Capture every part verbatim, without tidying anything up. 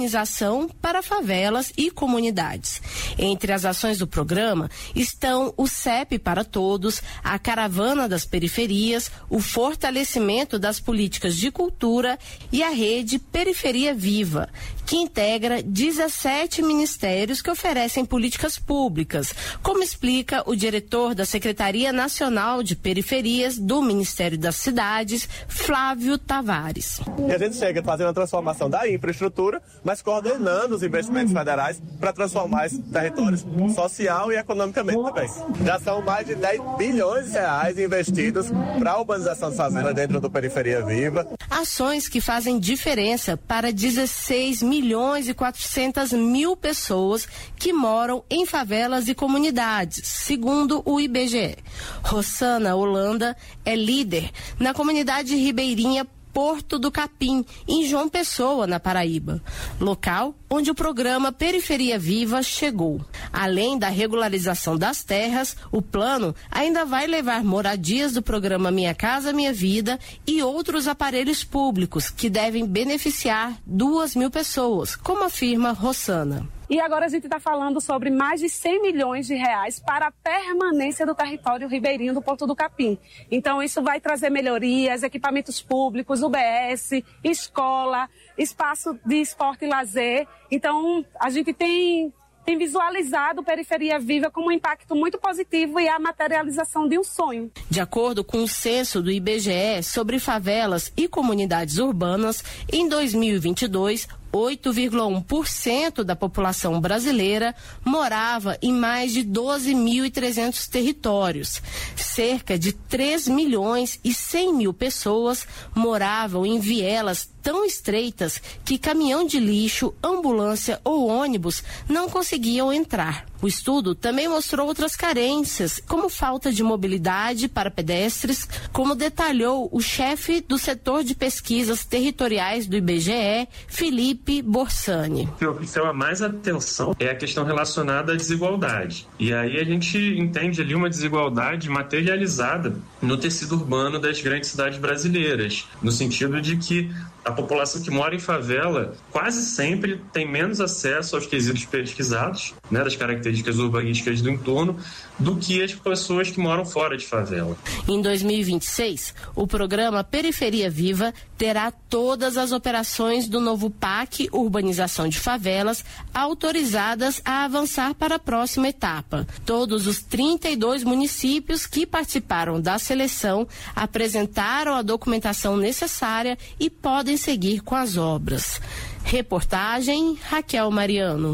para favelas e comunidades. Entre as ações do programa estão o C E P para Todos, a Caravana das Periferias, o fortalecimento das políticas de cultura e a rede Periferia Viva, que integra dezessete ministérios que oferecem políticas públicas, como explica o diretor da Secretaria Nacional de Periferias do Ministério das Cidades, Flávio Tavares. E a gente chega fazendo a transformação da infraestrutura, mas coordenando os investimentos federais para transformar esse território social e economicamente também. Já são mais de dez bilhões de reais investidos para a urbanização de favelas dentro do Periferia Viva. Ações que fazem diferença para dezesseis milhões e quatrocentas mil pessoas que moram em favelas e comunidades, segundo o I B G E. Rosana Holanda é líder na comunidade ribeirinha Porto do Capim, em João Pessoa, na Paraíba, local onde o programa Periferia Viva chegou. Além da regularização das terras, o plano ainda vai levar moradias do programa Minha Casa Minha Vida e outros aparelhos públicos que devem beneficiar duas mil pessoas, como afirma Rosana. E agora a gente está falando sobre mais de cem milhões de reais para a permanência do território ribeirinho do Porto do Capim. Então isso vai trazer melhorias, equipamentos públicos, U B S, escola, espaço de esporte e lazer. Então a gente tem, tem visualizado Periferia Viva como um impacto muito positivo e a materialização de um sonho. De acordo com o censo do I B G E sobre favelas e comunidades urbanas, em dois mil e vinte e dois, oito vírgula um por cento da população brasileira morava em mais de doze mil e trezentos territórios. Cerca de três milhões e cem mil pessoas moravam em vielas tão estreitas que caminhão de lixo, ambulância ou ônibus não conseguiam entrar. O estudo também mostrou outras carências, como falta de mobilidade para pedestres, como detalhou o chefe do setor de pesquisas territoriais do I B G E, Felipe Borsani. O que chama mais atenção é a questão relacionada à desigualdade. E aí a gente entende ali uma desigualdade materializada no tecido urbano das grandes cidades brasileiras, no sentido de que a população que mora em favela quase sempre tem menos acesso aos quesitos pesquisados, né, das características urbanísticas do entorno, do que as pessoas que moram fora de favela. Em dois mil e vinte e seis, o programa Periferia Viva terá todas as operações do novo P A C Urbanização de Favelas autorizadas a avançar para a próxima etapa. Todos os trinta e dois municípios que participaram da seleção apresentaram a documentação necessária e podem seguir com as obras. Reportagem Raquel Mariano.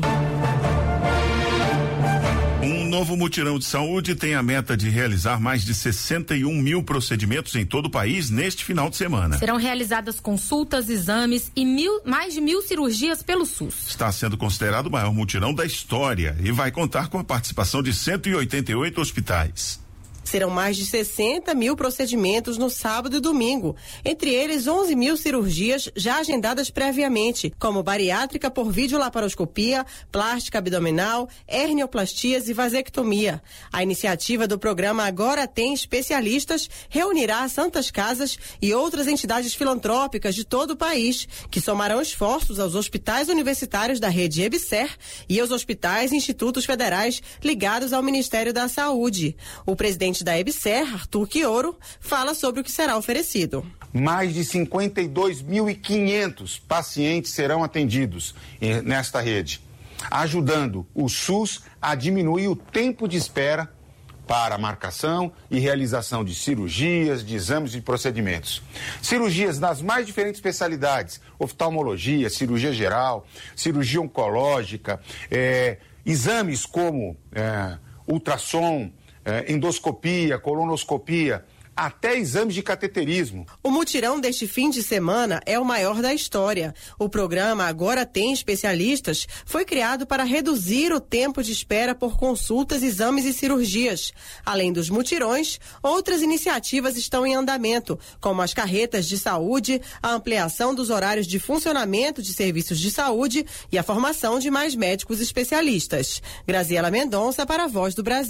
Um novo mutirão de saúde tem a meta de realizar mais de sessenta e um mil procedimentos em todo o país neste final de semana. Serão realizadas consultas, exames e mil, mais de mil cirurgias pelo SUS. Está sendo considerado o maior mutirão da história e vai contar com a participação de cento e oitenta e oito hospitais. Serão mais de sessenta mil procedimentos no sábado e domingo, entre eles onze mil cirurgias já agendadas previamente, como bariátrica por videolaparoscopia, plástica abdominal, hernioplastia e vasectomia. A iniciativa do programa Agora Tem Especialistas reunirá santas casas e outras entidades filantrópicas de todo o país, que somarão esforços aos hospitais universitários da rede EBSER e aos hospitais e institutos federais ligados ao Ministério da Saúde. O presidente da EBSER, Arthur Quioro, fala sobre o que será oferecido. Mais de cinquenta e dois mil e quinhentos pacientes serão atendidos nesta rede, ajudando o SUS a diminuir o tempo de espera para a marcação e realização de cirurgias, de exames e procedimentos. Cirurgias nas mais diferentes especialidades, oftalmologia, cirurgia geral, cirurgia oncológica, é, exames como é, ultrassom, endoscopia, colonoscopia, até exames de cateterismo. O mutirão deste fim de semana é o maior da história. O programa Agora Tem Especialistas foi criado para reduzir o tempo de espera por consultas, exames e cirurgias. Além dos mutirões, outras iniciativas estão em andamento, como as carretas de saúde, a ampliação dos horários de funcionamento de serviços de saúde e a formação de mais médicos especialistas. Graziela Mendonça para a Voz do Brasil.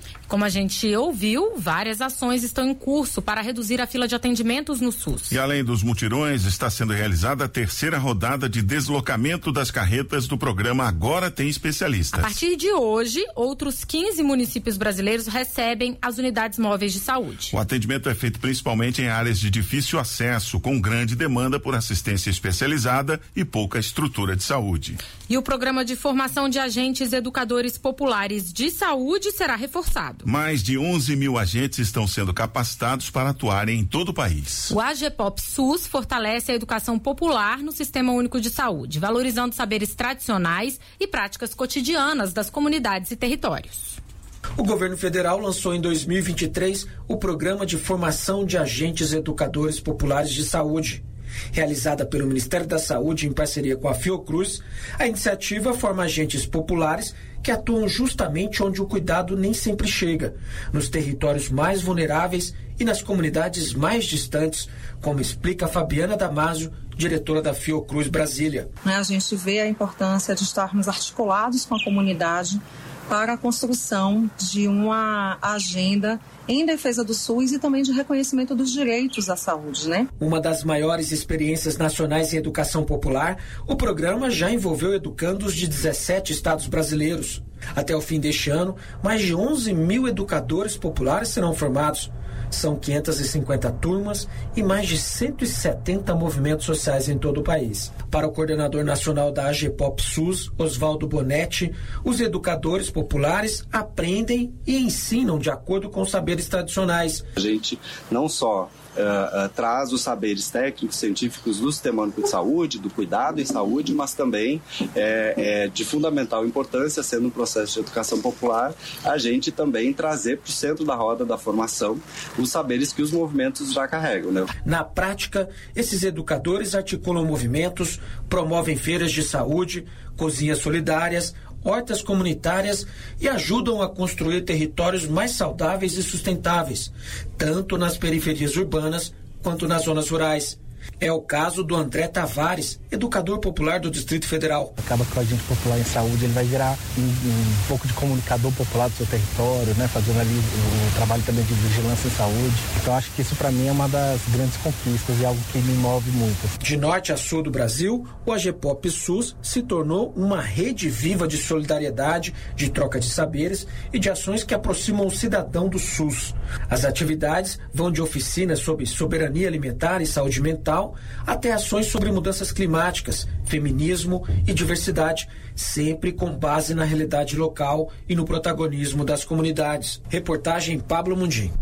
Como a gente ouviu, várias ações estão em curso para reduzir a fila de atendimentos no SUS. E além dos mutirões, está sendo realizada a terceira rodada de deslocamento das carretas do programa Agora Tem Especialistas. A partir de hoje, outros quinze municípios brasileiros recebem as unidades móveis de saúde. O atendimento é feito principalmente em áreas de difícil acesso, com grande demanda por assistência especializada e pouca estrutura de saúde. E o programa de formação de agentes educadores populares de saúde será reforçado. Mais de onze mil agentes estão sendo capacitados para atuarem em todo o país. O AGEPOP SUS fortalece a educação popular no Sistema Único de Saúde, valorizando saberes tradicionais e práticas cotidianas das comunidades e territórios. O governo federal lançou em dois mil e vinte e três o Programa de Formação de Agentes Educadores Populares de Saúde. Realizada pelo Ministério da Saúde em parceria com a Fiocruz, a iniciativa forma agentes populares que atuam justamente onde o cuidado nem sempre chega, nos territórios mais vulneráveis e nas comunidades mais distantes, como explica Fabiana Damasio, diretora da Fiocruz Brasília. A gente vê a importância de estarmos articulados com a comunidade para a construção de uma agenda em defesa do SUS e também de reconhecimento dos direitos à saúde, né? Uma das maiores experiências nacionais em educação popular, o programa já envolveu educandos de dezessete estados brasileiros. Até o fim deste ano, mais de onze mil educadores populares serão formados. São quinhentas e cinquenta turmas e mais de cento e setenta movimentos sociais em todo o país. Para o coordenador nacional da AGEPOP SUS, Oswaldo Bonetti, os educadores populares aprendem e ensinam de acordo com os saberes tradicionais. A gente não só Uh, uh, traz os saberes técnicos, científicos do Sistema Único de Saúde, do cuidado em saúde, mas também é, é de fundamental importância, sendo um processo de educação popular, a gente também trazer para o centro da roda da formação os saberes que os movimentos já carregam, né? Na prática, esses educadores articulam movimentos, promovem feiras de saúde, cozinhas solidárias, hortas comunitárias e ajudam a construir territórios mais saudáveis e sustentáveis, tanto nas periferias urbanas quanto nas zonas rurais. É o caso do André Tavares, educador popular do Distrito Federal. Acaba que o agente popular em saúde ele vai virar um, um pouco de comunicador popular do seu território, né? Fazendo ali o, o trabalho também de vigilância em saúde. Então acho que isso para mim é uma das grandes conquistas e algo que me move muito. De norte a sul do Brasil, o AGEPOP SUS se tornou uma rede viva de solidariedade, de troca de saberes e de ações que aproximam o cidadão do SUS. As atividades vão de oficinas sobre soberania alimentar e saúde mental até ações sobre mudanças climáticas, feminismo e diversidade, sempre com base na realidade local e no protagonismo das comunidades. Reportagem Pablo Mundim.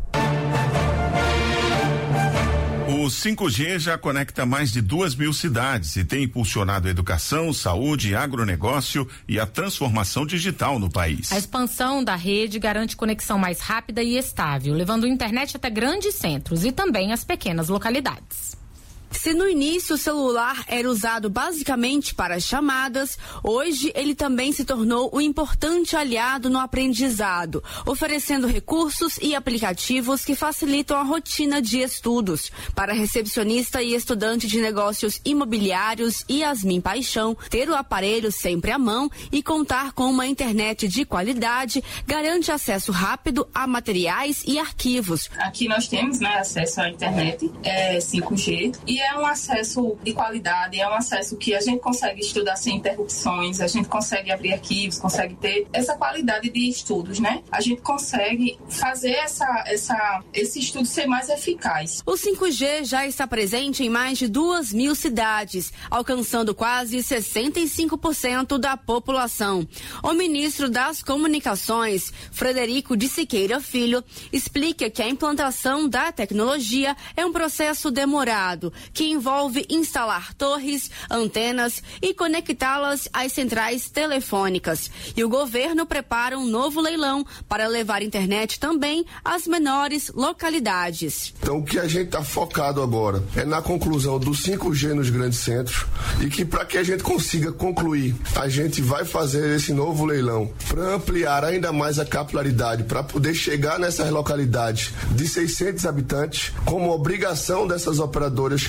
O cinco G já conecta mais de duas mil cidades e tem impulsionado a educação, saúde, agronegócio e a transformação digital no país. A expansão da rede garante conexão mais rápida e estável, levando a internet até grandes centros e também as pequenas localidades. Se no início o celular era usado basicamente para chamadas, hoje ele também se tornou um importante aliado no aprendizado, oferecendo recursos e aplicativos que facilitam a rotina de estudos. Para a recepcionista e estudante de negócios imobiliários Yasmin Paixão, ter o aparelho sempre à mão e contar com uma internet de qualidade garante acesso rápido a materiais e arquivos. Aqui nós temos, né, acesso à internet é, cinco G e é um acesso de qualidade, é um acesso que a gente consegue estudar sem interrupções, a gente consegue abrir arquivos, consegue ter essa qualidade de estudos, né? A gente consegue fazer essa, essa, esse estudo ser mais eficaz. O cinco G já está presente em mais de duas mil cidades, alcançando quase sessenta e cinco por cento da população. O ministro das Comunicações, Frederico de Siqueira Filho, explica que a implantação da tecnologia é um processo demorado, que envolve instalar torres, antenas e conectá-las às centrais telefônicas. E o governo prepara um novo leilão para levar internet também às menores localidades. Então o que a gente está focado agora é na conclusão do cinco G nos grandes centros e que para que a gente consiga concluir, a gente vai fazer esse novo leilão para ampliar ainda mais a capilaridade, para poder chegar nessas localidades de seiscentos habitantes, como obrigação dessas operadoras que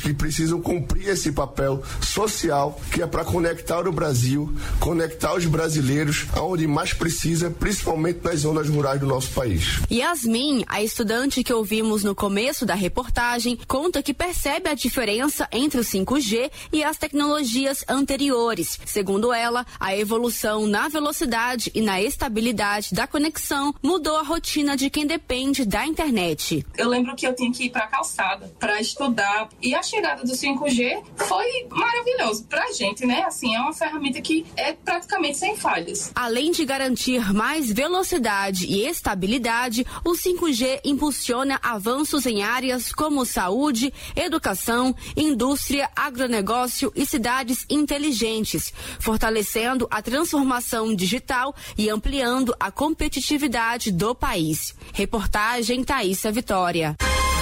que precisam cumprir esse papel social que é para conectar o Brasil, conectar os brasileiros aonde mais precisa, principalmente nas zonas rurais do nosso país. Yasmin, a estudante que ouvimos no começo da reportagem, conta que percebe a diferença entre o cinco G e as tecnologias anteriores. Segundo ela, a evolução na velocidade e na estabilidade da conexão mudou a rotina de quem depende da internet. Eu lembro que eu tinha que ir para a calçada para estudar e a chegada do cinco G foi maravilhoso pra gente, né? Assim, é uma ferramenta que é praticamente sem falhas. Além de garantir mais velocidade e estabilidade, o cinco G impulsiona avanços em áreas como saúde, educação, indústria, agronegócio e cidades inteligentes, fortalecendo a transformação digital e ampliando a competitividade do país. Reportagem Thaísa Vitória.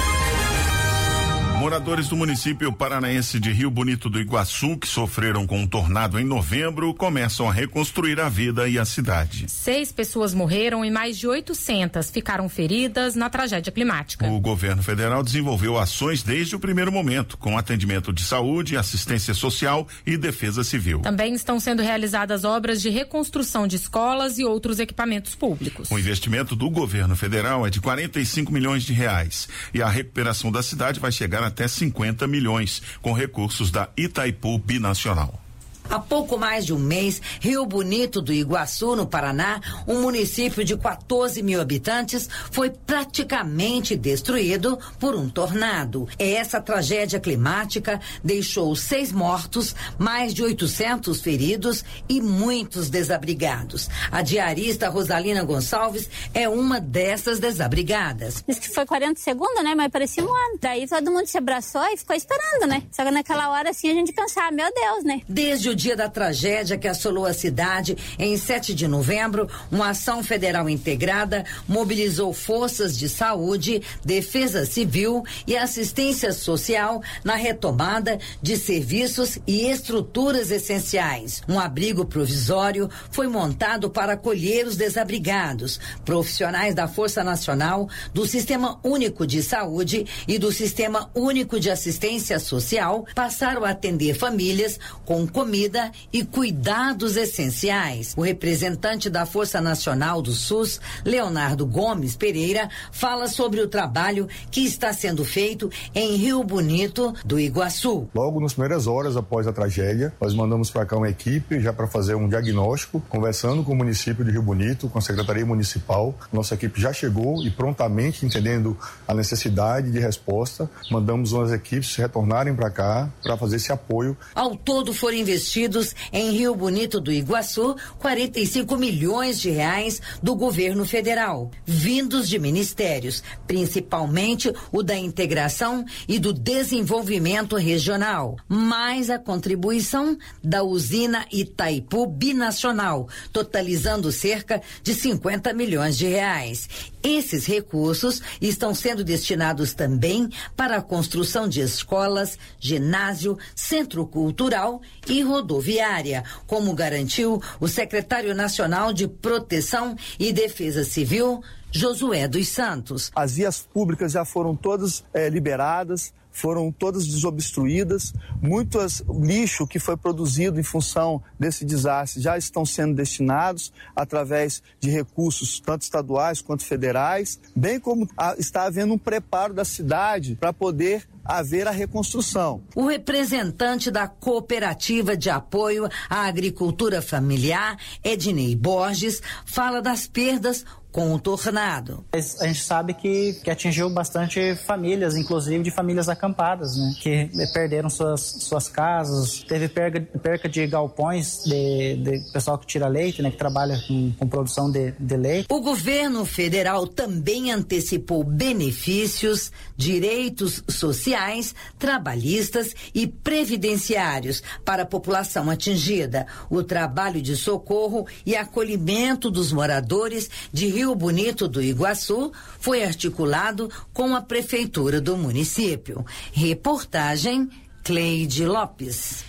Moradores do município paranaense de Rio Bonito do Iguaçu, que sofreram com um tornado em novembro, começam a reconstruir a vida e a cidade. Seis pessoas morreram e mais de oitocentas ficaram feridas na tragédia climática. O governo federal desenvolveu ações desde o primeiro momento, com atendimento de saúde, assistência social e defesa civil. Também estão sendo realizadas obras de reconstrução de escolas e outros equipamentos públicos. O investimento do governo federal é de quarenta e cinco milhões de reais e a recuperação da cidade vai chegar a até cinquenta milhões, com recursos da Itaipu Binacional. Há pouco mais de um mês, Rio Bonito do Iguaçu, no Paraná, um município de quatorze mil habitantes, foi praticamente destruído por um tornado. Essa tragédia climática deixou seis mortos, mais de oitocentos feridos e muitos desabrigados. A diarista Rosalina Gonçalves é uma dessas desabrigadas. Diz que foi quarenta segundos, né? Mas parecia um ano. Daí todo mundo se abraçou e ficou esperando, né? Só que naquela hora, assim, a gente pensava, meu Deus, né? Desde o dia da tragédia que assolou a cidade, em sete de novembro, uma ação federal integrada mobilizou forças de saúde, defesa civil e assistência social na retomada de serviços e estruturas essenciais. Um abrigo provisório foi montado para acolher os desabrigados. Profissionais da Força Nacional, do Sistema Único de Saúde e do Sistema Único de Assistência Social passaram a atender famílias com comida e cuidados essenciais. O representante da Força Nacional do SUS, Leonardo Gomes Pereira, fala sobre o trabalho que está sendo feito em Rio Bonito do Iguaçu. Logo nas primeiras horas após a tragédia, nós mandamos para cá uma equipe já para fazer um diagnóstico, conversando com o município de Rio Bonito, com a Secretaria Municipal. Nossa equipe já chegou e prontamente, entendendo a necessidade de resposta, mandamos umas equipes retornarem para cá para fazer esse apoio. Ao todo foram investidos em Rio Bonito do Iguaçu quarenta e cinco milhões de reais do governo federal, vindos de ministérios, principalmente o da integração e do desenvolvimento regional, mais a contribuição da usina Itaipu Binacional, totalizando cerca de cinquenta milhões de reais. Esses recursos estão sendo destinados também para a construção de escolas, ginásio, centro cultural e rodoviária, como garantiu o secretário nacional de Proteção e Defesa Civil, Josué dos Santos. As vias públicas já foram todas é, liberadas, foram todas desobstruídas, muitos lixo que foi produzido em função desse desastre já estão sendo destinados através de recursos tanto estaduais quanto federais, bem como a, está havendo um preparo da cidade para poder haver a reconstrução. O representante da Cooperativa de Apoio à Agricultura Familiar, Ednei Borges, fala das perdas com o tornado. A gente sabe que, que atingiu bastante famílias, inclusive de famílias acampadas, né? Que perderam suas, suas casas, teve perca, perca de galpões de, de pessoal que tira leite, né? Que trabalha com, com produção de, de leite. O governo federal também antecipou benefícios, direitos sociais, trabalhistas e previdenciários para a população atingida. O trabalho de socorro e acolhimento dos moradores de Rio Bonito do Iguaçu foi articulado com a prefeitura do município. Reportagem Cleide Lopes.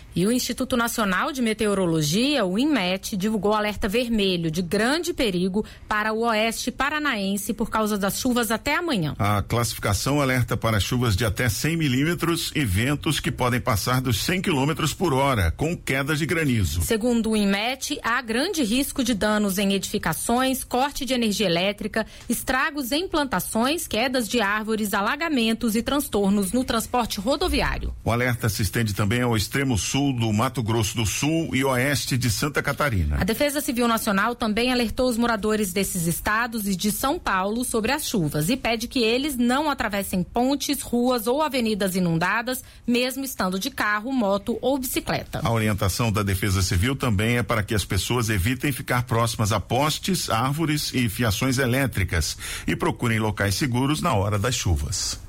E o Instituto Nacional de Meteorologia, o INMET, divulgou alerta vermelho de grande perigo para o oeste paranaense por causa das chuvas até amanhã. A classificação alerta para chuvas de até cem milímetros e ventos que podem passar dos cem quilômetros por hora, com quedas de granizo. Segundo o INMET, há grande risco de danos em edificações, corte de energia elétrica, estragos em plantações, quedas de árvores, alagamentos e transtornos no transporte rodoviário. O alerta se estende também ao extremo sul do Mato Grosso do Sul e oeste de Santa Catarina. A Defesa Civil Nacional também alertou os moradores desses estados e de São Paulo sobre as chuvas e pede que eles não atravessem pontes, ruas ou avenidas inundadas, mesmo estando de carro, moto ou bicicleta. A orientação da Defesa Civil também é para que as pessoas evitem ficar próximas a postes, árvores e fiações elétricas e procurem locais seguros na hora das chuvas.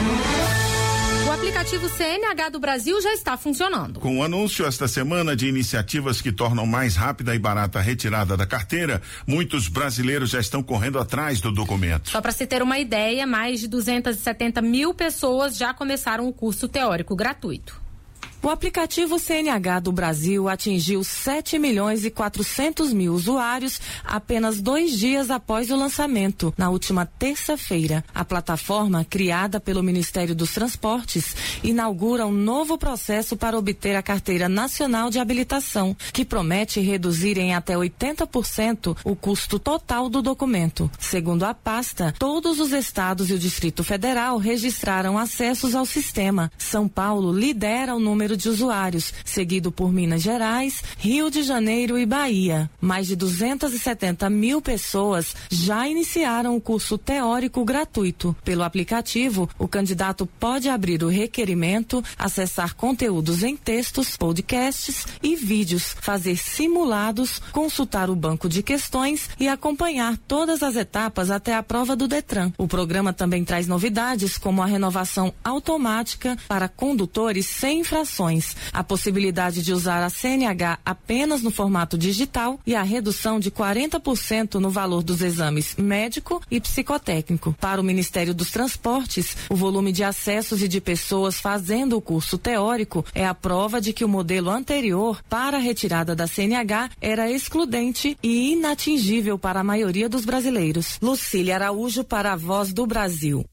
O aplicativo C N H do Brasil já está funcionando. Com o anúncio esta semana de iniciativas que tornam mais rápida e barata a retirada da carteira, muitos brasileiros já estão correndo atrás do documento. Só para se ter uma ideia, mais de duzentas e setenta mil pessoas já começaram o curso teórico gratuito. O aplicativo C N H do Brasil atingiu sete milhões e quatrocentos mil usuários apenas dois dias após o lançamento, na última terça-feira. A plataforma, criada pelo Ministério dos Transportes, inaugura um novo processo para obter a Carteira Nacional de Habilitação, que promete reduzir em até oitenta por cento o custo total do documento. Segundo a pasta, todos os estados e o Distrito Federal registraram acessos ao sistema. São Paulo lidera o número de usuários, seguido por Minas Gerais, Rio de Janeiro e Bahia. Mais de duzentas e setenta mil pessoas já iniciaram o curso teórico gratuito. Pelo aplicativo, o candidato pode abrir o requerimento, acessar conteúdos em textos, podcasts e vídeos, fazer simulados, consultar o banco de questões e acompanhar todas as etapas até a prova do Detran. O programa também traz novidades como a renovação automática para condutores sem infrações, a possibilidade de usar a C N H apenas no formato digital e a redução de quarenta por cento no valor dos exames médico e psicotécnico. Para o Ministério dos Transportes, o volume de acessos e de pessoas fazendo o curso teórico é a prova de que o modelo anterior para a retirada da C N H era excludente e inatingível para a maioria dos brasileiros. Lucília Araújo para a Voz do Brasil.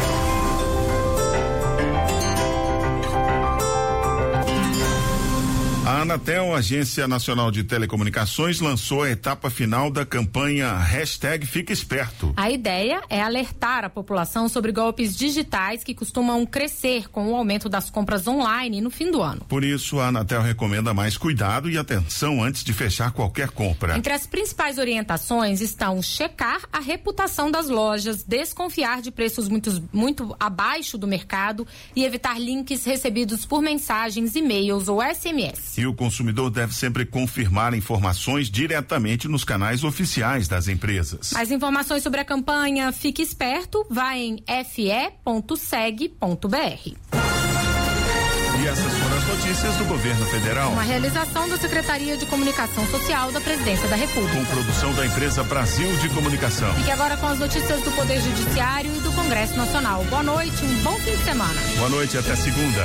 A Anatel, Agência Nacional de Telecomunicações, lançou a etapa final da campanha hashtag Fique Esperto. A ideia é alertar a população sobre golpes digitais que costumam crescer com o aumento das compras online no fim do ano. Por isso, a Anatel recomenda mais cuidado e atenção antes de fechar qualquer compra. Entre as principais orientações estão checar a reputação das lojas, desconfiar de preços muito, muito abaixo do mercado e evitar links recebidos por mensagens, e-mails ou S M S. E o consumidor deve sempre confirmar informações diretamente nos canais oficiais das empresas. Mais informações sobre a campanha Fique Esperto, vá em f e ponto seg ponto b r. E essas foram as notícias do governo federal. Uma realização da Secretaria de Comunicação Social da Presidência da República. Com produção da empresa Brasil de Comunicação. Fique agora com as notícias do Poder Judiciário e do Congresso Nacional. Boa noite, um bom fim de semana. Boa noite, até segunda.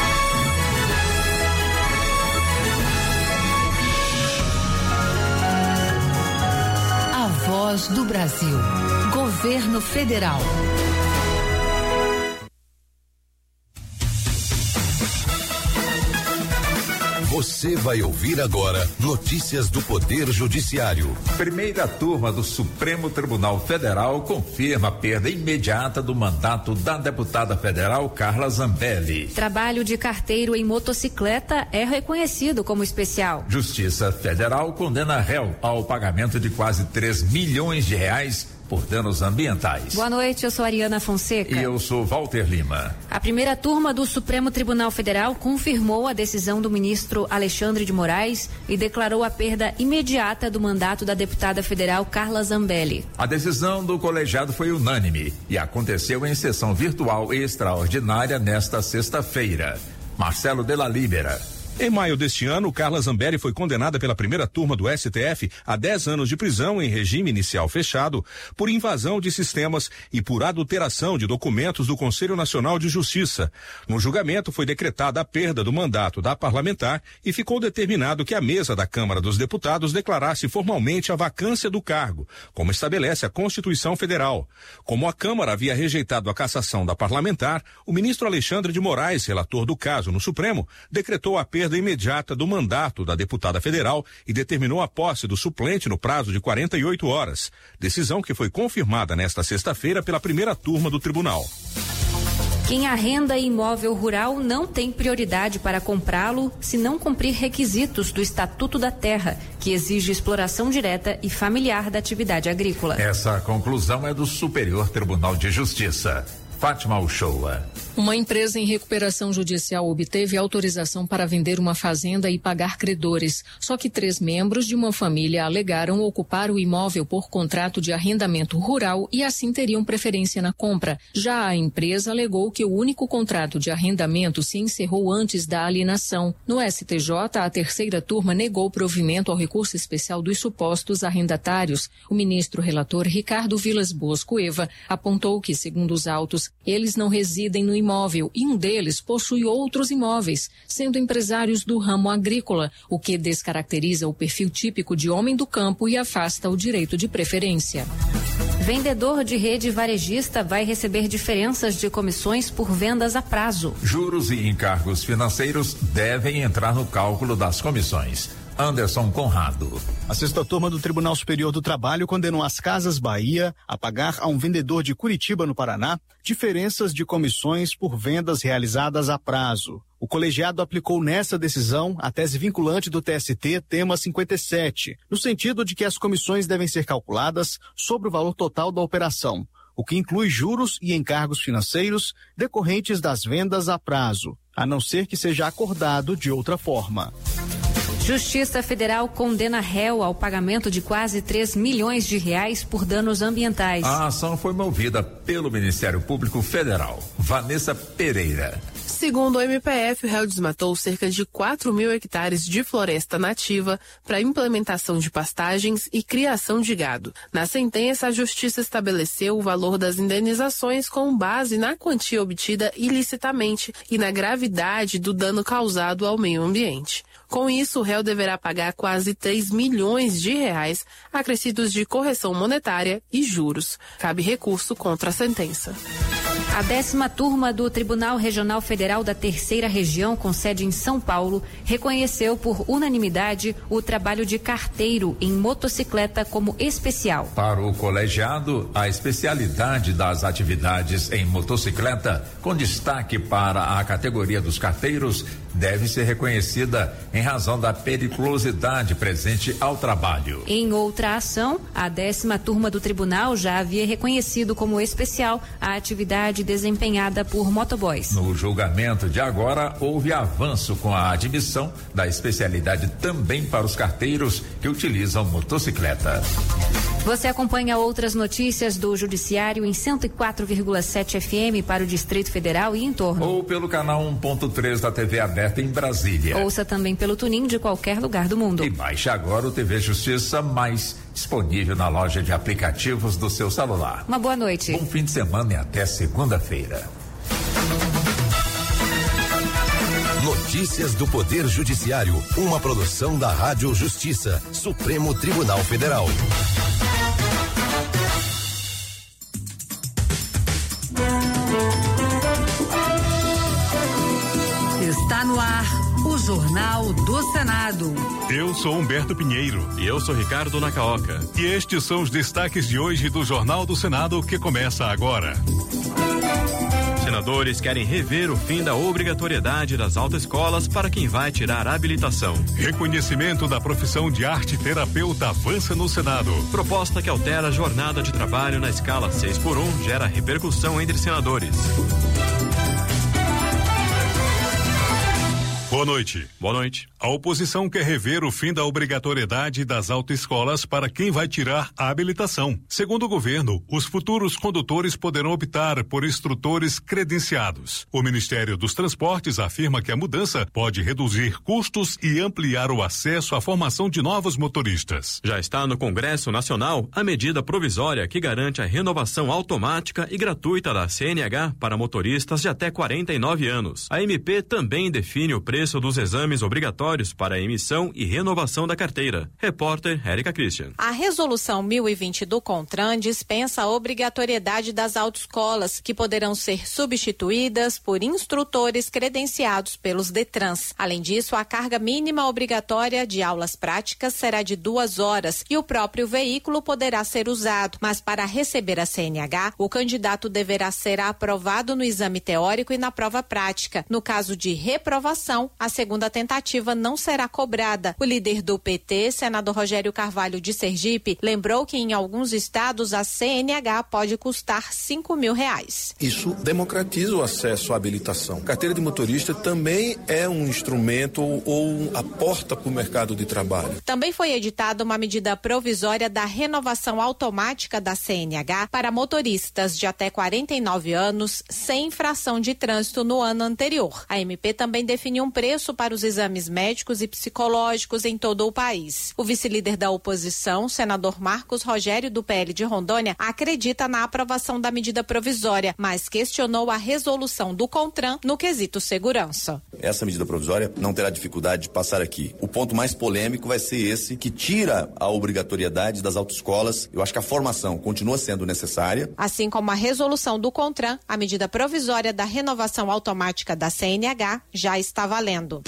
Voz do Brasil. Governo Federal. Você vai ouvir agora notícias do Poder Judiciário. Primeira turma do Supremo Tribunal Federal confirma a perda imediata do mandato da deputada federal Carla Zambelli. Trabalho de carteiro em motocicleta é reconhecido como especial. Justiça Federal condena réu ao pagamento de quase três milhões de reais por danos ambientais. Boa noite, eu sou Ariana Fonseca. E eu sou Walter Lima. A primeira turma do Supremo Tribunal Federal confirmou a decisão do ministro Alexandre de Moraes e declarou a perda imediata do mandato da deputada federal Carla Zambelli. A decisão do colegiado foi unânime e aconteceu em sessão virtual extraordinária nesta sexta-feira. Marcelo Della Libera. Em maio deste ano, Carla Zambelli foi condenada pela primeira turma do S T F a dez anos de prisão em regime inicial fechado por invasão de sistemas e por adulteração de documentos do Conselho Nacional de Justiça. No julgamento foi decretada a perda do mandato da parlamentar e ficou determinado que a mesa da Câmara dos Deputados declarasse formalmente a vacância do cargo, como estabelece a Constituição Federal. Como a Câmara havia rejeitado a cassação da parlamentar, o ministro Alexandre de Moraes, relator do caso no Supremo, decretou a perda imediata do mandato da deputada federal e determinou a posse do suplente no prazo de quarenta e oito horas. Decisão que foi confirmada nesta sexta-feira pela primeira turma do tribunal. Quem arrenda imóvel rural não tem prioridade para comprá-lo se não cumprir requisitos do Estatuto da Terra, que exige exploração direta e familiar da atividade agrícola. Essa conclusão é do Superior Tribunal de Justiça. Fátima Uchoa. Uma empresa em recuperação judicial obteve autorização para vender uma fazenda e pagar credores. Só que três membros de uma família alegaram ocupar o imóvel por contrato de arrendamento rural e assim teriam preferência na compra. Já a empresa alegou que o único contrato de arrendamento se encerrou antes da alienação. No S T J, a terceira turma negou provimento ao recurso especial dos supostos arrendatários. O ministro relator Ricardo Vilas Boas Cueva apontou que, segundo os autos, eles não residem no imóvel e um deles possui outros imóveis, sendo empresários do ramo agrícola, o que descaracteriza o perfil típico de homem do campo e afasta o direito de preferência. Vendedor de rede varejista vai receber diferenças de comissões por vendas a prazo. Juros e encargos financeiros devem entrar no cálculo das comissões. Anderson Conrado. A sexta turma do Tribunal Superior do Trabalho condenou as Casas Bahia a pagar a um vendedor de Curitiba, no Paraná, diferenças de comissões por vendas realizadas a prazo. O colegiado aplicou nessa decisão a tese vinculante do T S T, tema cinquenta e sete, no sentido de que as comissões devem ser calculadas sobre o valor total da operação, o que inclui juros e encargos financeiros decorrentes das vendas a prazo, a não ser que seja acordado de outra forma. Justiça Federal condena réu ao pagamento de quase três milhões de reais por danos ambientais. A ação foi movida pelo Ministério Público Federal. Vanessa Pereira. Segundo o M P F, o réu desmatou cerca de quatro mil hectares de floresta nativa para implementação de pastagens e criação de gado. Na sentença, a Justiça estabeleceu o valor das indenizações com base na quantia obtida ilicitamente e na gravidade do dano causado ao meio ambiente. Com isso, o réu deverá pagar quase três milhões de reais, acrescidos de correção monetária e juros. Cabe recurso contra a sentença. A décima turma do Tribunal Regional Federal da Terceira Região, com sede em São Paulo, reconheceu por unanimidade o trabalho de carteiro em motocicleta como especial. Para o colegiado, a especialidade das atividades em motocicleta, com destaque para a categoria dos carteiros, deve ser reconhecida em razão da periculosidade presente ao trabalho. Em outra ação, a décima turma do tribunal já havia reconhecido como especial a atividade desempenhada por motoboys. No julgamento de agora, houve avanço com a admissão da especialidade também para os carteiros que utilizam motocicleta. Você acompanha outras notícias do Judiciário em cento e quatro vírgula sete F M para o Distrito Federal e em torno. Ou pelo canal um ponto três da T V aberta em Brasília. Ouça também pelo Tunin de qualquer lugar do mundo. E baixe agora o T V Justiça Mais, disponível na loja de aplicativos do seu celular. Uma boa noite. Bom fim de semana e até segunda-feira. Notícias do Poder Judiciário, uma produção da Rádio Justiça, Supremo Tribunal Federal. Está no ar o Jornal do Senado. Eu sou Humberto Pinheiro. E eu sou Ricardo Nacaoca. E estes são os destaques de hoje do Jornal do Senado, que começa agora. Senadores querem rever o fim da obrigatoriedade das autoescolas para quem vai tirar a habilitação. Reconhecimento da profissão de arte terapeuta avança no Senado. Proposta que altera a jornada de trabalho na escala seis por um gera repercussão entre senadores. Boa noite. Boa noite. A oposição quer rever o fim da obrigatoriedade das autoescolas para quem vai tirar a habilitação. Segundo o governo, os futuros condutores poderão optar por instrutores credenciados. O Ministério dos Transportes afirma que a mudança pode reduzir custos e ampliar o acesso à formação de novos motoristas. Já está no Congresso Nacional a medida provisória que garante a renovação automática e gratuita da C N H para motoristas de até quarenta e nove anos. A M P também define o preço dos exames obrigatórios para a emissão e renovação da carteira. Repórter Érica Christian. A resolução mil e vinte do CONTRAN dispensa a obrigatoriedade das autoescolas, que poderão ser substituídas por instrutores credenciados pelos DETRANS. Além disso, a carga mínima obrigatória de aulas práticas será de duas horas e o próprio veículo poderá ser usado. Mas para receber a C N H, o candidato deverá ser aprovado no exame teórico e na prova prática. No caso de reprovação, a segunda tentativa não será cobrada. O líder do P T, senador Rogério Carvalho de Sergipe, lembrou que em alguns estados a C N H pode custar cinco mil reais. Isso democratiza o acesso à habilitação. Carteira de motorista também é um instrumento ou, ou a porta para o mercado de trabalho. Também foi editada uma medida provisória da renovação automática da C N H para motoristas de até quarenta e nove anos sem infração de trânsito no ano anterior. A M P também definiu um preço para os exames médicos e psicológicos em todo o país. O vice-líder da oposição, senador Marcos Rogério, do P L de Rondônia, acredita na aprovação da medida provisória, mas questionou a resolução do CONTRAN no quesito segurança. Essa medida provisória não terá dificuldade de passar aqui. O ponto mais polêmico vai ser esse, que tira a obrigatoriedade das autoescolas. Eu acho que a formação continua sendo necessária. Assim como a resolução do CONTRAN, a medida provisória da renovação automática da C N H já está valendo.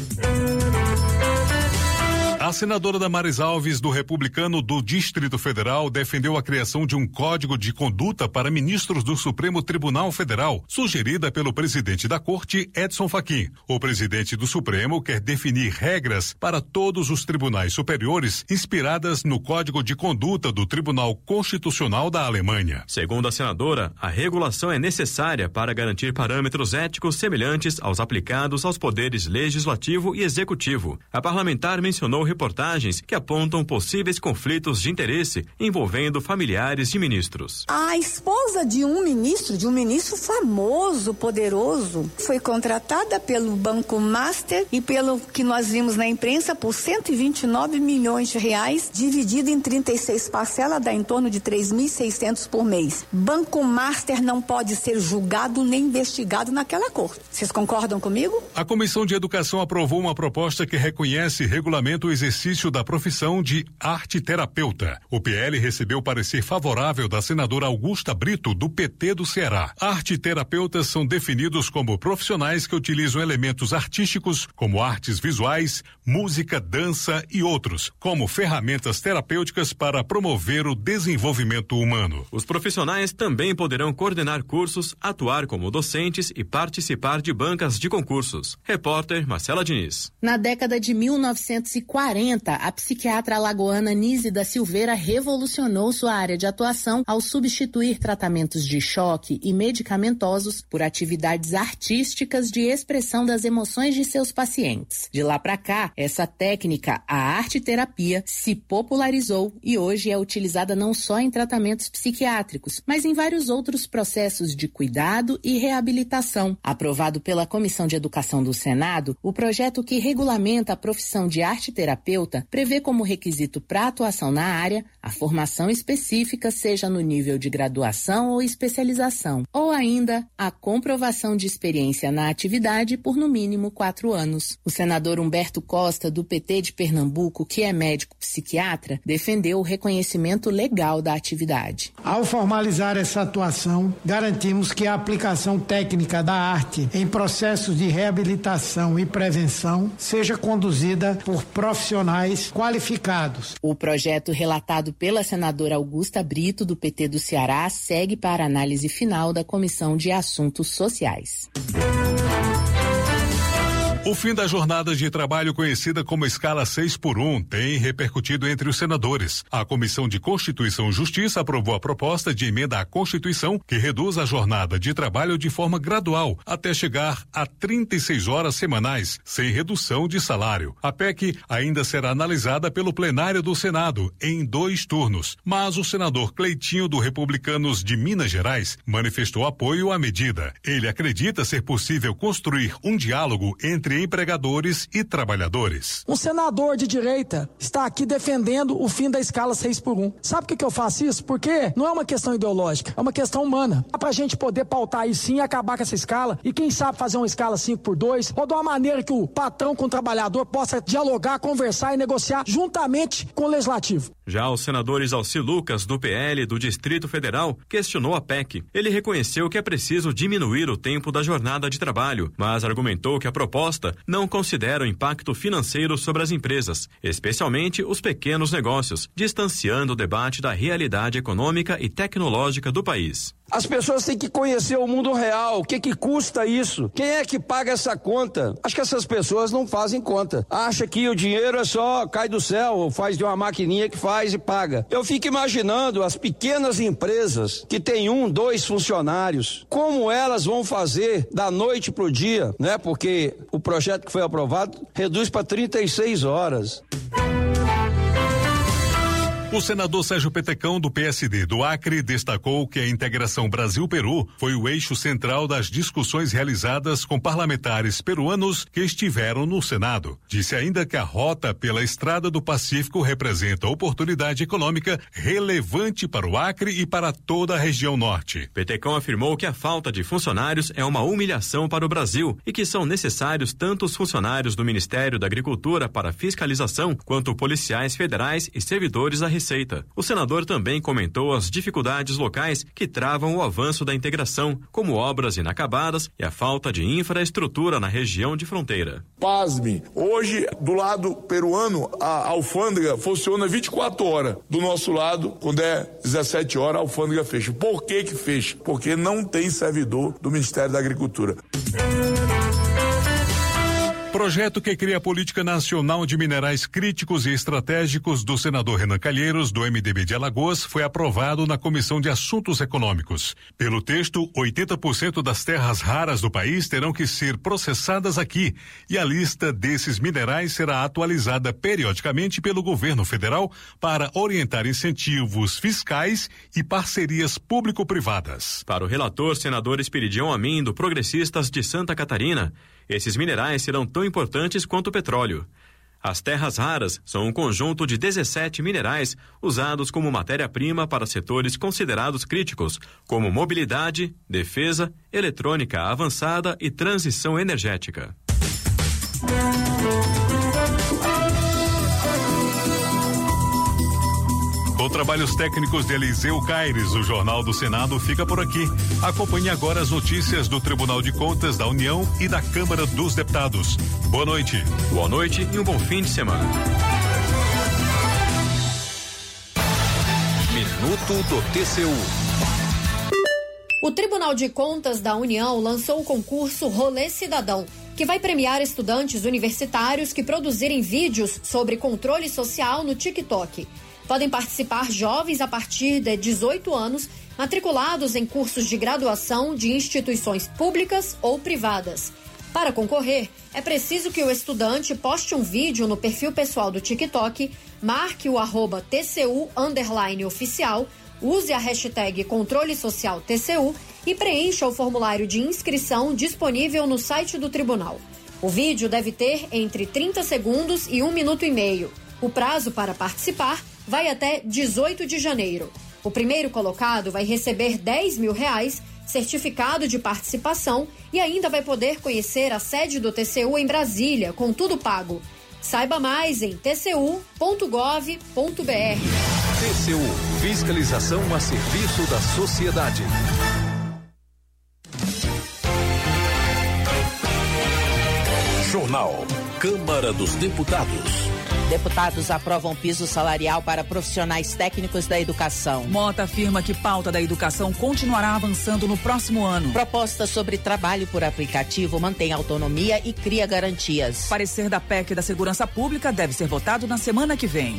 A senadora Damares Alves, do Republicano do Distrito Federal, defendeu a criação de um código de conduta para ministros do Supremo Tribunal Federal, sugerida pelo presidente da Corte, Edson Fachin. O presidente do Supremo quer definir regras para todos os tribunais superiores, inspiradas no Código de Conduta do Tribunal Constitucional da Alemanha. Segundo a senadora, a regulação é necessária para garantir parâmetros éticos semelhantes aos aplicados aos poderes legislativo e executivo. A parlamentar mencionou reportagens que apontam possíveis conflitos de interesse envolvendo familiares de ministros. A esposa de um ministro, de um ministro famoso, poderoso, foi contratada pelo Banco Master e pelo que nós vimos na imprensa por cento e vinte e nove milhões de reais, dividido em trinta e seis parcelas, dá em torno de três mil e seiscentos por mês. Banco Master não pode ser julgado nem investigado naquela corte. Vocês concordam comigo? A Comissão de Educação aprovou uma proposta que reconhece e regulamenta o exercício da profissão de arte-terapeuta. O P L recebeu parecer favorável da senadora Augusta Brito, do P T do Ceará. Arte-terapeutas são definidos como profissionais que utilizam elementos artísticos, como artes visuais, música, dança e outros, como ferramentas terapêuticas para promover o desenvolvimento humano. Os profissionais também poderão coordenar cursos, atuar como docentes e participar de bancas de concursos. Repórter Marcela Diniz. Na década de mil novecentos e quarenta, a psiquiatra alagoana Nise da Silveira revolucionou sua área de atuação ao substituir tratamentos de choque e medicamentosos por atividades artísticas de expressão das emoções de seus pacientes. De lá para cá, essa técnica, a arte-terapia, se popularizou e hoje é utilizada não só em tratamentos psiquiátricos, mas em vários outros processos de cuidado e reabilitação. Aprovado pela Comissão de Educação do Senado, o projeto que regulamenta a profissão de arte-terapeuta prevê como requisito para atuação na área a formação específica, seja no nível de graduação ou especialização, ou ainda a comprovação de experiência na atividade por no mínimo quatro anos. O senador Humberto Costa, do P T de Pernambuco, que é médico psiquiatra, defendeu o reconhecimento legal da atividade. Ao formalizar essa atuação, garantimos que a aplicação técnica da arte em processos de reabilitação e prevenção seja conduzida por profissionais qualificados. O projeto relatado pela senadora Augusta Brito, do P T do Ceará, segue para análise final da Comissão de Assuntos Sociais. O fim da jornada de trabalho conhecida como escala seis por um tem repercutido entre os senadores. A Comissão de Constituição e Justiça aprovou a proposta de emenda à Constituição que reduz a jornada de trabalho de forma gradual até chegar a trinta e seis horas semanais, sem redução de salário. A P E C ainda será analisada pelo plenário do Senado em dois turnos, mas o senador Cleitinho do Republicanos de Minas Gerais manifestou apoio à medida. Ele acredita ser possível construir um diálogo entre empregadores e trabalhadores. Um senador de direita está aqui defendendo o fim da escala seis por um. Sabe por que eu faço isso? Porque não é uma questão ideológica, é uma questão humana. Dá pra gente poder pautar aí sim e acabar com essa escala e quem sabe fazer uma escala cinco por dois ou de uma maneira que o patrão com o trabalhador possa dialogar, conversar e negociar juntamente com o legislativo. Já o senador Isalci Lucas, do P L do Distrito Federal, questionou a P E C. Ele reconheceu que é preciso diminuir o tempo da jornada de trabalho, mas argumentou que a proposta não considera o impacto financeiro sobre as empresas, especialmente os pequenos negócios, distanciando o debate da realidade econômica e tecnológica do país. As pessoas têm que conhecer o mundo real, o que que custa isso, quem é que paga essa conta. Acho que essas pessoas não fazem conta, acha que o dinheiro é só cai do céu, ou faz de uma maquininha que faz e paga. Eu fico imaginando as pequenas empresas que têm um, dois funcionários, como elas vão fazer da noite pro dia, né? Porque o projeto que foi aprovado reduz para trinta e seis horas. O senador Sérgio Petecão, do P S D do Acre, destacou que a integração Brasil-Peru foi o eixo central das discussões realizadas com parlamentares peruanos que estiveram no Senado. Disse ainda que a rota pela Estrada do Pacífico representa oportunidade econômica relevante para o Acre e para toda a região norte. Petecão afirmou que a falta de funcionários é uma humilhação para o Brasil e que são necessários tanto os funcionários do Ministério da Agricultura para fiscalização quanto policiais federais e servidores da Receita. O senador também comentou as dificuldades locais que travam o avanço da integração, como obras inacabadas e a falta de infraestrutura na região de fronteira. Pasme, hoje do lado peruano a alfândega funciona vinte e quatro horas. Do nosso lado, quando é dezessete horas, a alfândega fecha. Por que que fecha? Porque não tem servidor do Ministério da Agricultura. Projeto que cria a Política Nacional de Minerais Críticos e Estratégicos do senador Renan Calheiros, do M D B de Alagoas, foi aprovado na Comissão de Assuntos Econômicos. Pelo texto, oitenta por cento das terras raras do país terão que ser processadas aqui e a lista desses minerais será atualizada periodicamente pelo governo federal para orientar incentivos fiscais e parcerias público-privadas. Para o relator, senador Esperidião Amin, do Progressistas de Santa Catarina, esses minerais serão tão importantes quanto o petróleo. As terras raras são um conjunto de dezessete minerais usados como matéria-prima para setores considerados críticos, como mobilidade, defesa, eletrônica avançada e transição energética. Com trabalhos técnicos de Eliseu Caires, o Jornal do Senado fica por aqui. Acompanhe agora as notícias do Tribunal de Contas da União e da Câmara dos Deputados. Boa noite. Boa noite e um bom fim de semana. Minuto do T C U. O Tribunal de Contas da União lançou o concurso Rolê Cidadão, que vai premiar estudantes universitários que produzirem vídeos sobre controle social no TikTok. Podem participar jovens a partir de dezoito anos, matriculados em cursos de graduação de instituições públicas ou privadas. Para concorrer, é preciso que o estudante poste um vídeo no perfil pessoal do TikTok, marque o arroba T C U underline oficial, use a hashtag Controle Social T C U e preencha o formulário de inscrição disponível no site do tribunal. O vídeo deve ter entre trinta segundos e um minuto e meio. O prazo para participar vai até dezoito de janeiro. O primeiro colocado vai receber dez mil reais, certificado de participação e ainda vai poder conhecer a sede do T C U em Brasília, com tudo pago. Saiba mais em t c u ponto gov ponto b r. T C U, fiscalização a serviço da sociedade. Jornal Câmara dos Deputados. Deputados aprovam piso salarial para profissionais técnicos da educação. Mota afirma que pauta da educação continuará avançando no próximo ano. Proposta sobre trabalho por aplicativo mantém autonomia e cria garantias. Parecer da P E C da Segurança Pública deve ser votado na semana que vem.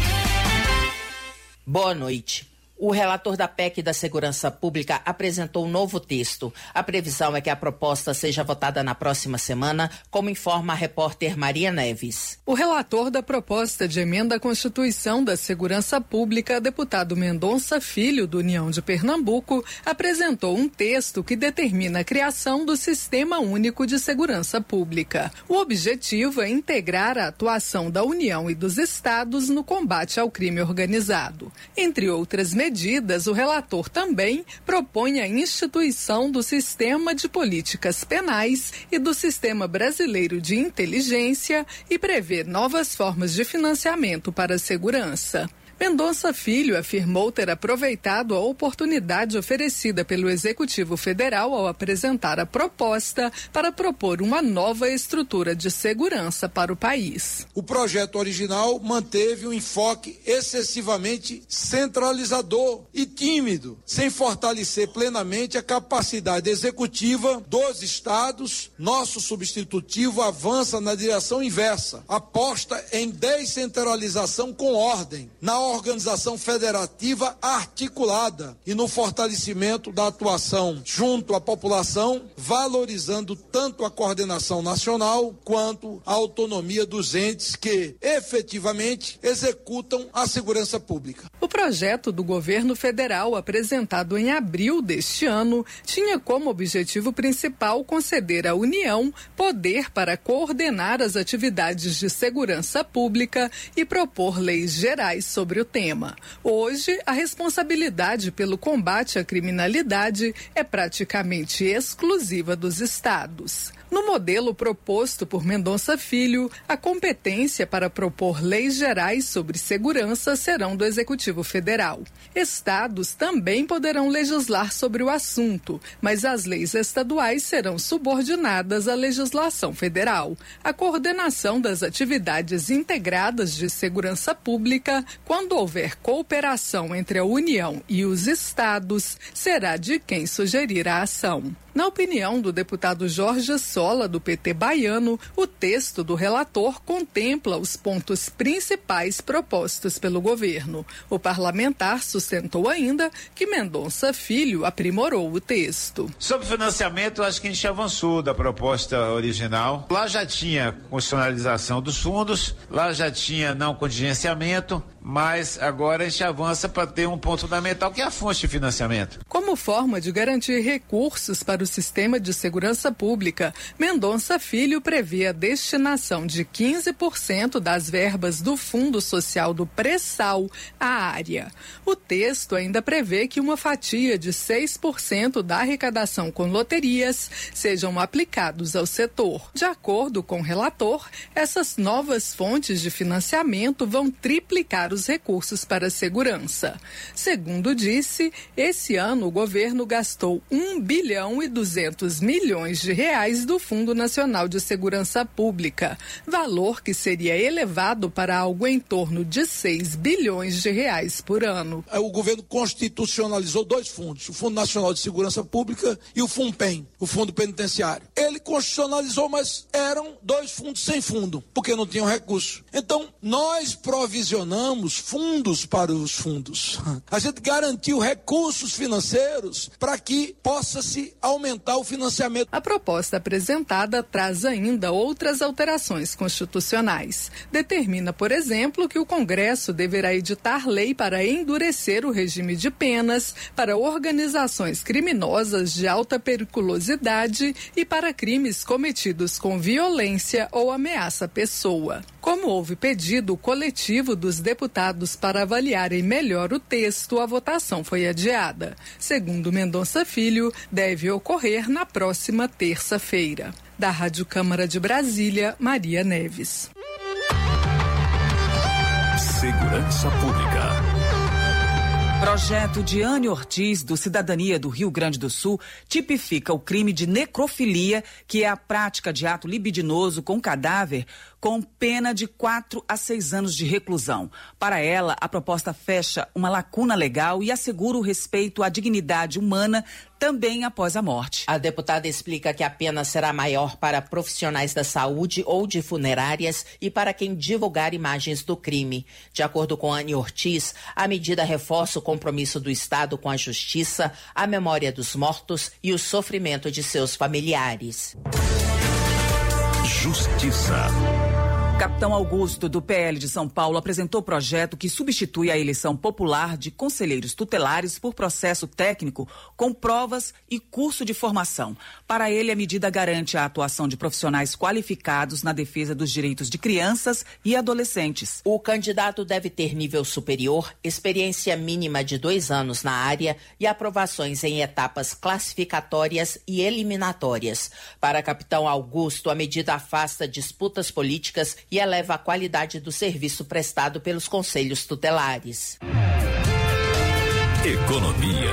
Boa noite. O relator da P E C da Segurança Pública apresentou um novo texto. A previsão é que a proposta seja votada na próxima semana, como informa a repórter Maria Neves. O relator da proposta de emenda à Constituição da Segurança Pública, deputado Mendonça Filho, do União de Pernambuco, apresentou um texto que determina a criação do Sistema Único de Segurança Pública. O objetivo é integrar a atuação da União e dos estados no combate ao crime organizado. Entre outras medidas, medidas, o relator também propõe a instituição do Sistema de Políticas Penais e do Sistema Brasileiro de Inteligência e prevê novas formas de financiamento para a segurança. Mendonça Filho afirmou ter aproveitado a oportunidade oferecida pelo Executivo Federal ao apresentar a proposta para propor uma nova estrutura de segurança para o país. O projeto original manteve um enfoque excessivamente centralizador e tímido, sem fortalecer plenamente a capacidade executiva dos estados. Nosso substitutivo avança na direção inversa, aposta em descentralização com ordem, na organização federativa articulada e no fortalecimento da atuação junto à população, valorizando tanto a coordenação nacional quanto a autonomia dos entes que efetivamente executam a segurança pública. O projeto do governo federal, apresentado em abril deste ano, tinha como objetivo principal conceder à União poder para coordenar as atividades de segurança pública e propor leis gerais sobre o tema. Hoje, a responsabilidade pelo combate à criminalidade é praticamente exclusiva dos estados. No modelo proposto por Mendonça Filho, a competência para propor leis gerais sobre segurança serão do Executivo Federal. Estados também poderão legislar sobre o assunto, mas as leis estaduais serão subordinadas à legislação federal. A coordenação das atividades integradas de segurança pública, quando houver cooperação entre a União e os estados, será de quem sugerir a ação. Na opinião do deputado Jorge Sola, do P T baiano, o texto do relator contempla os pontos principais propostos pelo governo. O parlamentar sustentou ainda que Mendonça Filho aprimorou o texto. Sobre financiamento, acho que a gente avançou da proposta original. Lá já tinha constitucionalização dos fundos, lá já tinha não contingenciamento, mas agora a gente avança para ter um ponto fundamental, que é a fonte de financiamento. Como forma de garantir recursos para o sistema de segurança pública, Mendonça Filho prevê a destinação de quinze por cento das verbas do Fundo Social do Pré-Sal à área. O texto ainda prevê que uma fatia de seis por cento da arrecadação com loterias sejam aplicados ao setor. De acordo com o relator, essas novas fontes de financiamento vão triplicar os recursos para a segurança. Segundo disse, esse ano o governo gastou um bilhão e duzentos milhões de reais do Fundo Nacional de Segurança Pública, valor que seria elevado para algo em torno de seis bilhões de reais por ano. O governo constitucionalizou dois fundos, o Fundo Nacional de Segurança Pública e o FUNPEN, o Fundo Penitenciário. Ele constitucionalizou, mas eram dois fundos sem fundo, porque não tinham recurso. Então, nós provisionamos fundos para os fundos. A gente garantiu recursos financeiros para que possa-se aumentar o financiamento. A proposta apresentada traz ainda outras alterações constitucionais. Determina, por exemplo, que o Congresso deverá editar lei para endurecer o regime de penas para organizações criminosas de alta periculosidade e para crimes cometidos com violência ou ameaça à pessoa. Como houve pedido coletivo dos deputados para avaliarem melhor o texto, a votação foi adiada. Segundo Mendonça Filho, deve ocorrer na próxima terça-feira. Da Rádio Câmara de Brasília, Maria Neves. Segurança Pública. Projeto de Anne Ortiz, do Cidadania do Rio Grande do Sul, tipifica o crime de necrofilia, que é a prática de ato libidinoso com cadáver, com pena de quatro a seis anos de reclusão. Para ela, a proposta fecha uma lacuna legal e assegura o respeito à dignidade humana também após a morte. A deputada explica que a pena será maior para profissionais da saúde ou de funerárias e para quem divulgar imagens do crime. De acordo com Anny Ortiz, a medida reforça o compromisso do Estado com a justiça, a memória dos mortos e o sofrimento de seus familiares. Justiça. Capitão Augusto, do P L de São Paulo, apresentou projeto que substitui a eleição popular de conselheiros tutelares por processo técnico com provas e curso de formação. Para ele, a medida garante a atuação de profissionais qualificados na defesa dos direitos de crianças e adolescentes. O candidato deve ter nível superior, experiência mínima de dois anos na área e aprovações em etapas classificatórias e eliminatórias. Para Capitão Augusto, a medida afasta disputas políticas e eleva a qualidade do serviço prestado pelos conselhos tutelares. Economia.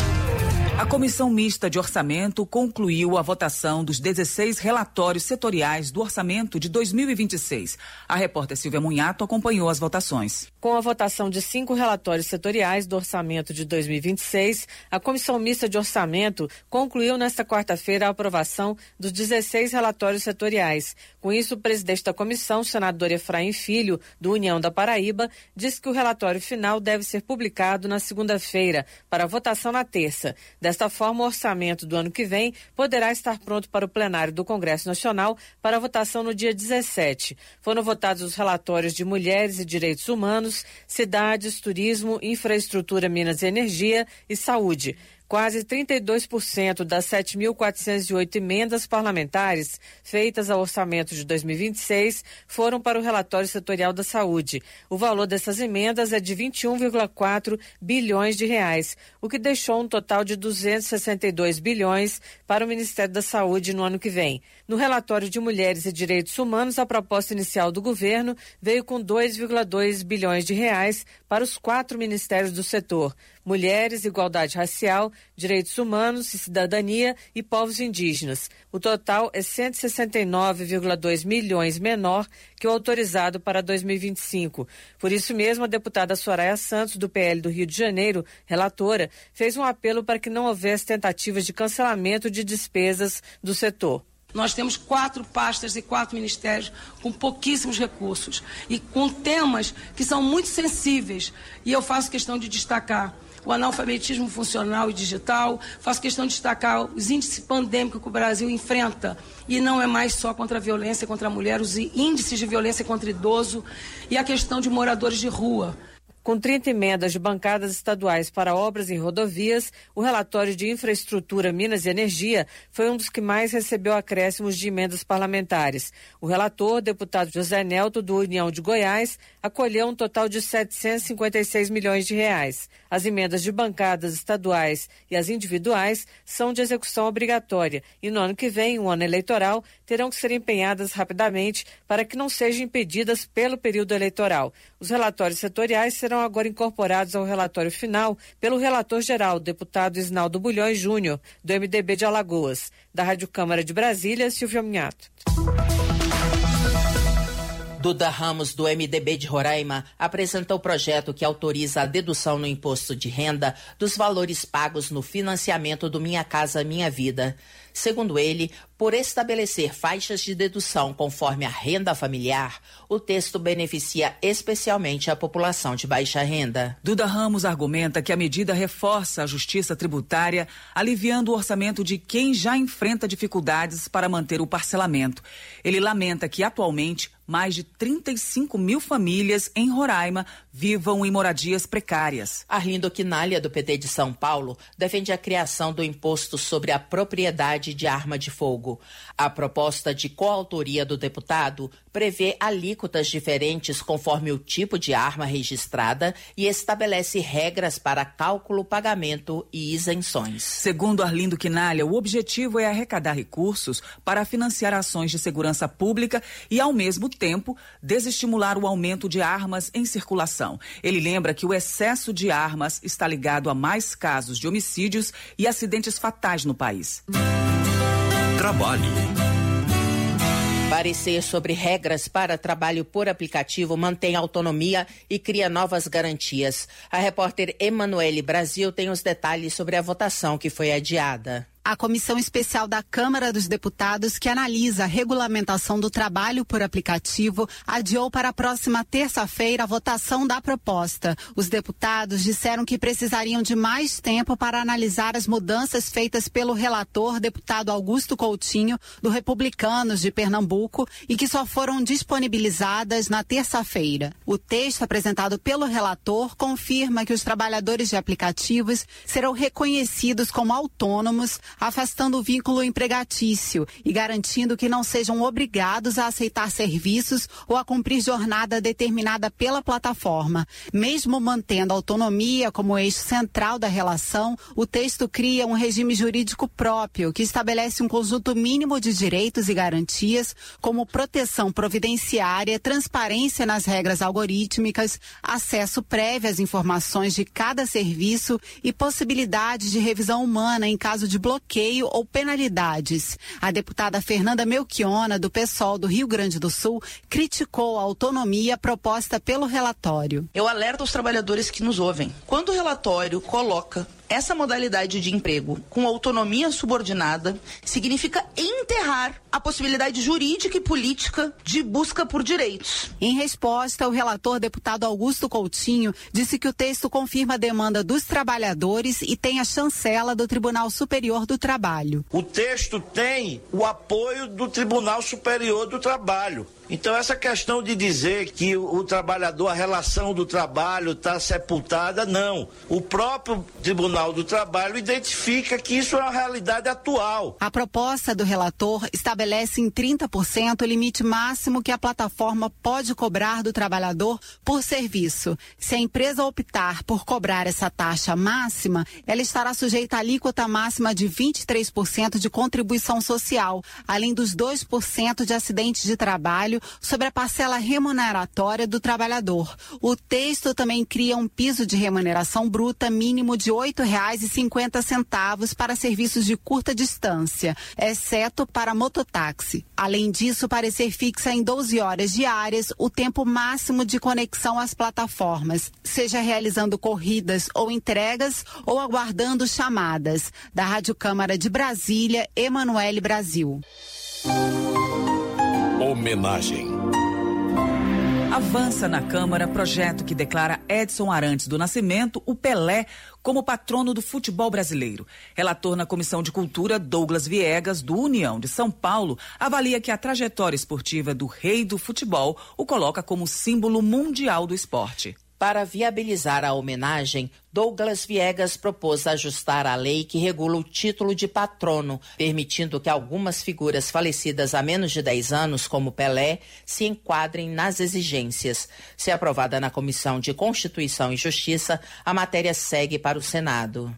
A Comissão Mista de Orçamento concluiu a votação dos dezesseis relatórios setoriais do orçamento de dois mil e vinte e seis. A repórter Silvia Munhato acompanhou as votações. Com a votação de cinco relatórios setoriais do orçamento de dois mil e vinte e seis, a Comissão Mista de Orçamento concluiu nesta quarta-feira a aprovação dos dezesseis relatórios setoriais. Com isso, o presidente da comissão, senador Efraim Filho, do União da Paraíba, disse que o relatório final deve ser publicado na segunda-feira, para votação na terça. Desta forma, o orçamento do ano que vem poderá estar pronto para o plenário do Congresso Nacional para votação no dia dezessete. Foram votados os relatórios de Mulheres e Direitos Humanos, Cidades, Turismo, Infraestrutura, Minas e Energia e Saúde. Quase trinta e dois por cento das sete mil quatrocentas e oito emendas parlamentares feitas ao orçamento de dois mil e vinte e seis foram para o relatório setorial da saúde. O valor dessas emendas é de vinte e um vírgula quatro bilhões de reais, o que deixou um total de duzentos e sessenta e dois bilhões para o Ministério da Saúde no ano que vem. No relatório de Mulheres e Direitos Humanos, a proposta inicial do governo veio com dois vírgula dois bilhões de reais para os quatro ministérios do setor: Mulheres, Igualdade Racial, Direitos Humanos e Cidadania e Povos Indígenas. O total é cento e sessenta e nove vírgula dois milhões menor que o autorizado para dois mil e vinte e cinco. Por isso mesmo, a deputada Soraya Santos, do P L do Rio de Janeiro, relatora, fez um apelo para que não houvesse tentativas de cancelamento de despesas do setor. Nós temos quatro pastas e quatro ministérios com pouquíssimos recursos e com temas que são muito sensíveis. E eu faço questão de destacar o analfabetismo funcional e digital, faço questão de destacar os índices pandêmicos que o Brasil enfrenta. E não é mais só contra a violência contra a mulher, os índices de violência contra idoso e a questão de moradores de rua. Com trinta emendas de bancadas estaduais para obras em rodovias, o relatório de Infraestrutura, Minas e Energia foi um dos que mais recebeu acréscimos de emendas parlamentares. O relator, deputado José Nelto, do União de Goiás, acolheu um total de setecentos e cinquenta e seis milhões de reais. As emendas de bancadas estaduais e as individuais são de execução obrigatória e no ano que vem, um ano eleitoral, terão que ser empenhadas rapidamente para que não sejam impedidas pelo período eleitoral. Os relatórios setoriais serão agora incorporados ao relatório final pelo relator geral, o deputado Isnaldo Bulhões Júnior, do M D B de Alagoas. Da Rádio Câmara de Brasília, Silvia Minhato. Duda Ramos, do M D B de Roraima, apresentou o projeto que autoriza a dedução no imposto de renda dos valores pagos no financiamento do Minha Casa Minha Vida. Segundo ele, por estabelecer faixas de dedução conforme a renda familiar, o texto beneficia especialmente a população de baixa renda. Duda Ramos argumenta que a medida reforça a justiça tributária, aliviando o orçamento de quem já enfrenta dificuldades para manter o parcelamento. Ele lamenta que, atualmente, mais de trinta e cinco mil famílias em Roraima vivam em moradias precárias. Arlindo Quinalha, do P T de São Paulo, defende a criação do imposto sobre a propriedade de arma de fogo. A proposta de coautoria do deputado prevê alíquotas diferentes conforme o tipo de arma registrada e estabelece regras para cálculo, pagamento e isenções. Segundo Arlindo Quinalha, o objetivo é arrecadar recursos para financiar ações de segurança pública e, ao mesmo tempo, desestimular o aumento de armas em circulação. Ele lembra que o excesso de armas está ligado a mais casos de homicídios e acidentes fatais no país. Trabalho. Parecer sobre regras para trabalho por aplicativo mantém autonomia e cria novas garantias. A repórter Emanuele Brasil tem os detalhes sobre a votação que foi adiada. A Comissão Especial da Câmara dos Deputados, que analisa a regulamentação do trabalho por aplicativo, adiou para a próxima terça-feira a votação da proposta. Os deputados disseram que precisariam de mais tempo para analisar as mudanças feitas pelo relator, deputado Augusto Coutinho, do Republicanos de Pernambuco, e que só foram disponibilizadas na terça-feira. O texto apresentado pelo relator confirma que os trabalhadores de aplicativos serão reconhecidos como autônomos, afastando o vínculo empregatício e garantindo que não sejam obrigados a aceitar serviços ou a cumprir jornada determinada pela plataforma. Mesmo mantendo a autonomia como eixo central da relação, o texto cria um regime jurídico próprio que estabelece um conjunto mínimo de direitos e garantias, como proteção providenciária, transparência nas regras algorítmicas, acesso prévio às informações de cada serviço e possibilidade de revisão humana em caso de bloqueio ou penalidades. A deputada Fernanda Melchiona, do PSOL do Rio Grande do Sul, criticou a autonomia proposta pelo relatório. Eu alerto aos trabalhadores que nos ouvem. Quando o relatório coloca essa modalidade de emprego com autonomia subordinada, significa enterrar a possibilidade jurídica e política de busca por direitos. Em resposta, o relator, deputado Augusto Coutinho, disse que o texto confirma a demanda dos trabalhadores e tem a chancela do Tribunal Superior do Trabalho. O texto tem o apoio do Tribunal Superior do Trabalho. Então, essa questão de dizer que o, o trabalhador, a relação do trabalho está sepultada, não. O próprio Tribunal do Trabalho identifica que isso é uma realidade atual. A proposta do relator estabelece em trinta por cento o limite máximo que a plataforma pode cobrar do trabalhador por serviço. Se a empresa optar por cobrar essa taxa máxima, ela estará sujeita à alíquota máxima de vinte e três por cento de contribuição social, além dos dois por cento de acidentes de trabalho sobre a parcela remuneratória do trabalhador. O texto também cria um piso de remuneração bruta mínimo de oito reais e cinquenta centavos para serviços de curta distância, exceto para mototáxi. Além disso, o parecer fixa em doze horas diárias o tempo máximo de conexão às plataformas, seja realizando corridas ou entregas ou aguardando chamadas. Da Rádio Câmara de Brasília, Emanuele Brasil. Homenagem. Avança na Câmara projeto que declara Edson Arantes do Nascimento, o Pelé, como patrono do futebol brasileiro. Relator na Comissão de Cultura, Douglas Viegas, do União de São Paulo, avalia que a trajetória esportiva do rei do futebol o coloca como símbolo mundial do esporte. Para viabilizar a homenagem, Douglas Viegas propôs ajustar a lei que regula o título de patrono, permitindo que algumas figuras falecidas há menos de dez anos, como Pelé, se enquadrem nas exigências. Se aprovada na Comissão de Constituição e Justiça, a matéria segue para o Senado.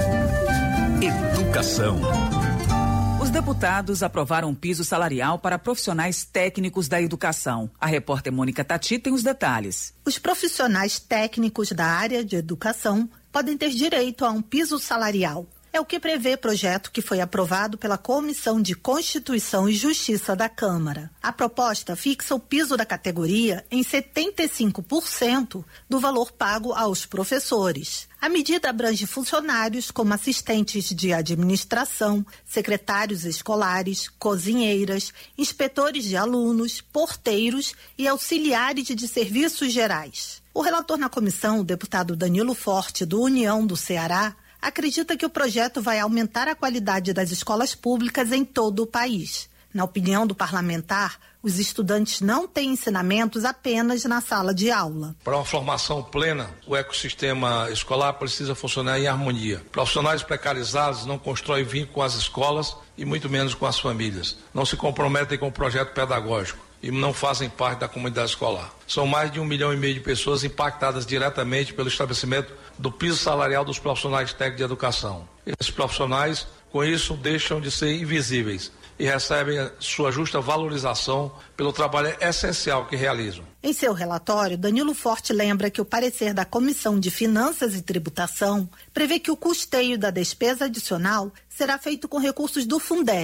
Educação. Os deputados aprovaram um piso salarial para profissionais técnicos da educação. A repórter Mônica Tati tem os detalhes. Os profissionais técnicos da área de educação podem ter direito a um piso salarial. É o que prevê projeto que foi aprovado pela Comissão de Constituição e Justiça da Câmara. A proposta fixa o piso da categoria em setenta e cinco por cento do valor pago aos professores. A medida abrange funcionários como assistentes de administração, secretários escolares, cozinheiras, inspetores de alunos, porteiros e auxiliares de serviços gerais. O relator na comissão, o deputado Danilo Forte, do União do Ceará, acredita que o projeto vai aumentar a qualidade das escolas públicas em todo o país. Na opinião do parlamentar, os estudantes não têm ensinamentos apenas na sala de aula. Para uma formação plena, o ecossistema escolar precisa funcionar em harmonia. Profissionais precarizados não constroem vínculo com as escolas e muito menos com as famílias. Não se comprometem com o projeto pedagógico e não fazem parte da comunidade escolar. São mais de um milhão e meio de pessoas impactadas diretamente pelo estabelecimento do piso salarial dos profissionais técnicos de educação. Esses profissionais, com isso, deixam de ser invisíveis e recebem a sua justa valorização pelo trabalho essencial que realizam. Em seu relatório, Danilo Forte lembra que o parecer da Comissão de Finanças e Tributação prevê que o custeio da despesa adicional será feito com recursos do Fundeb,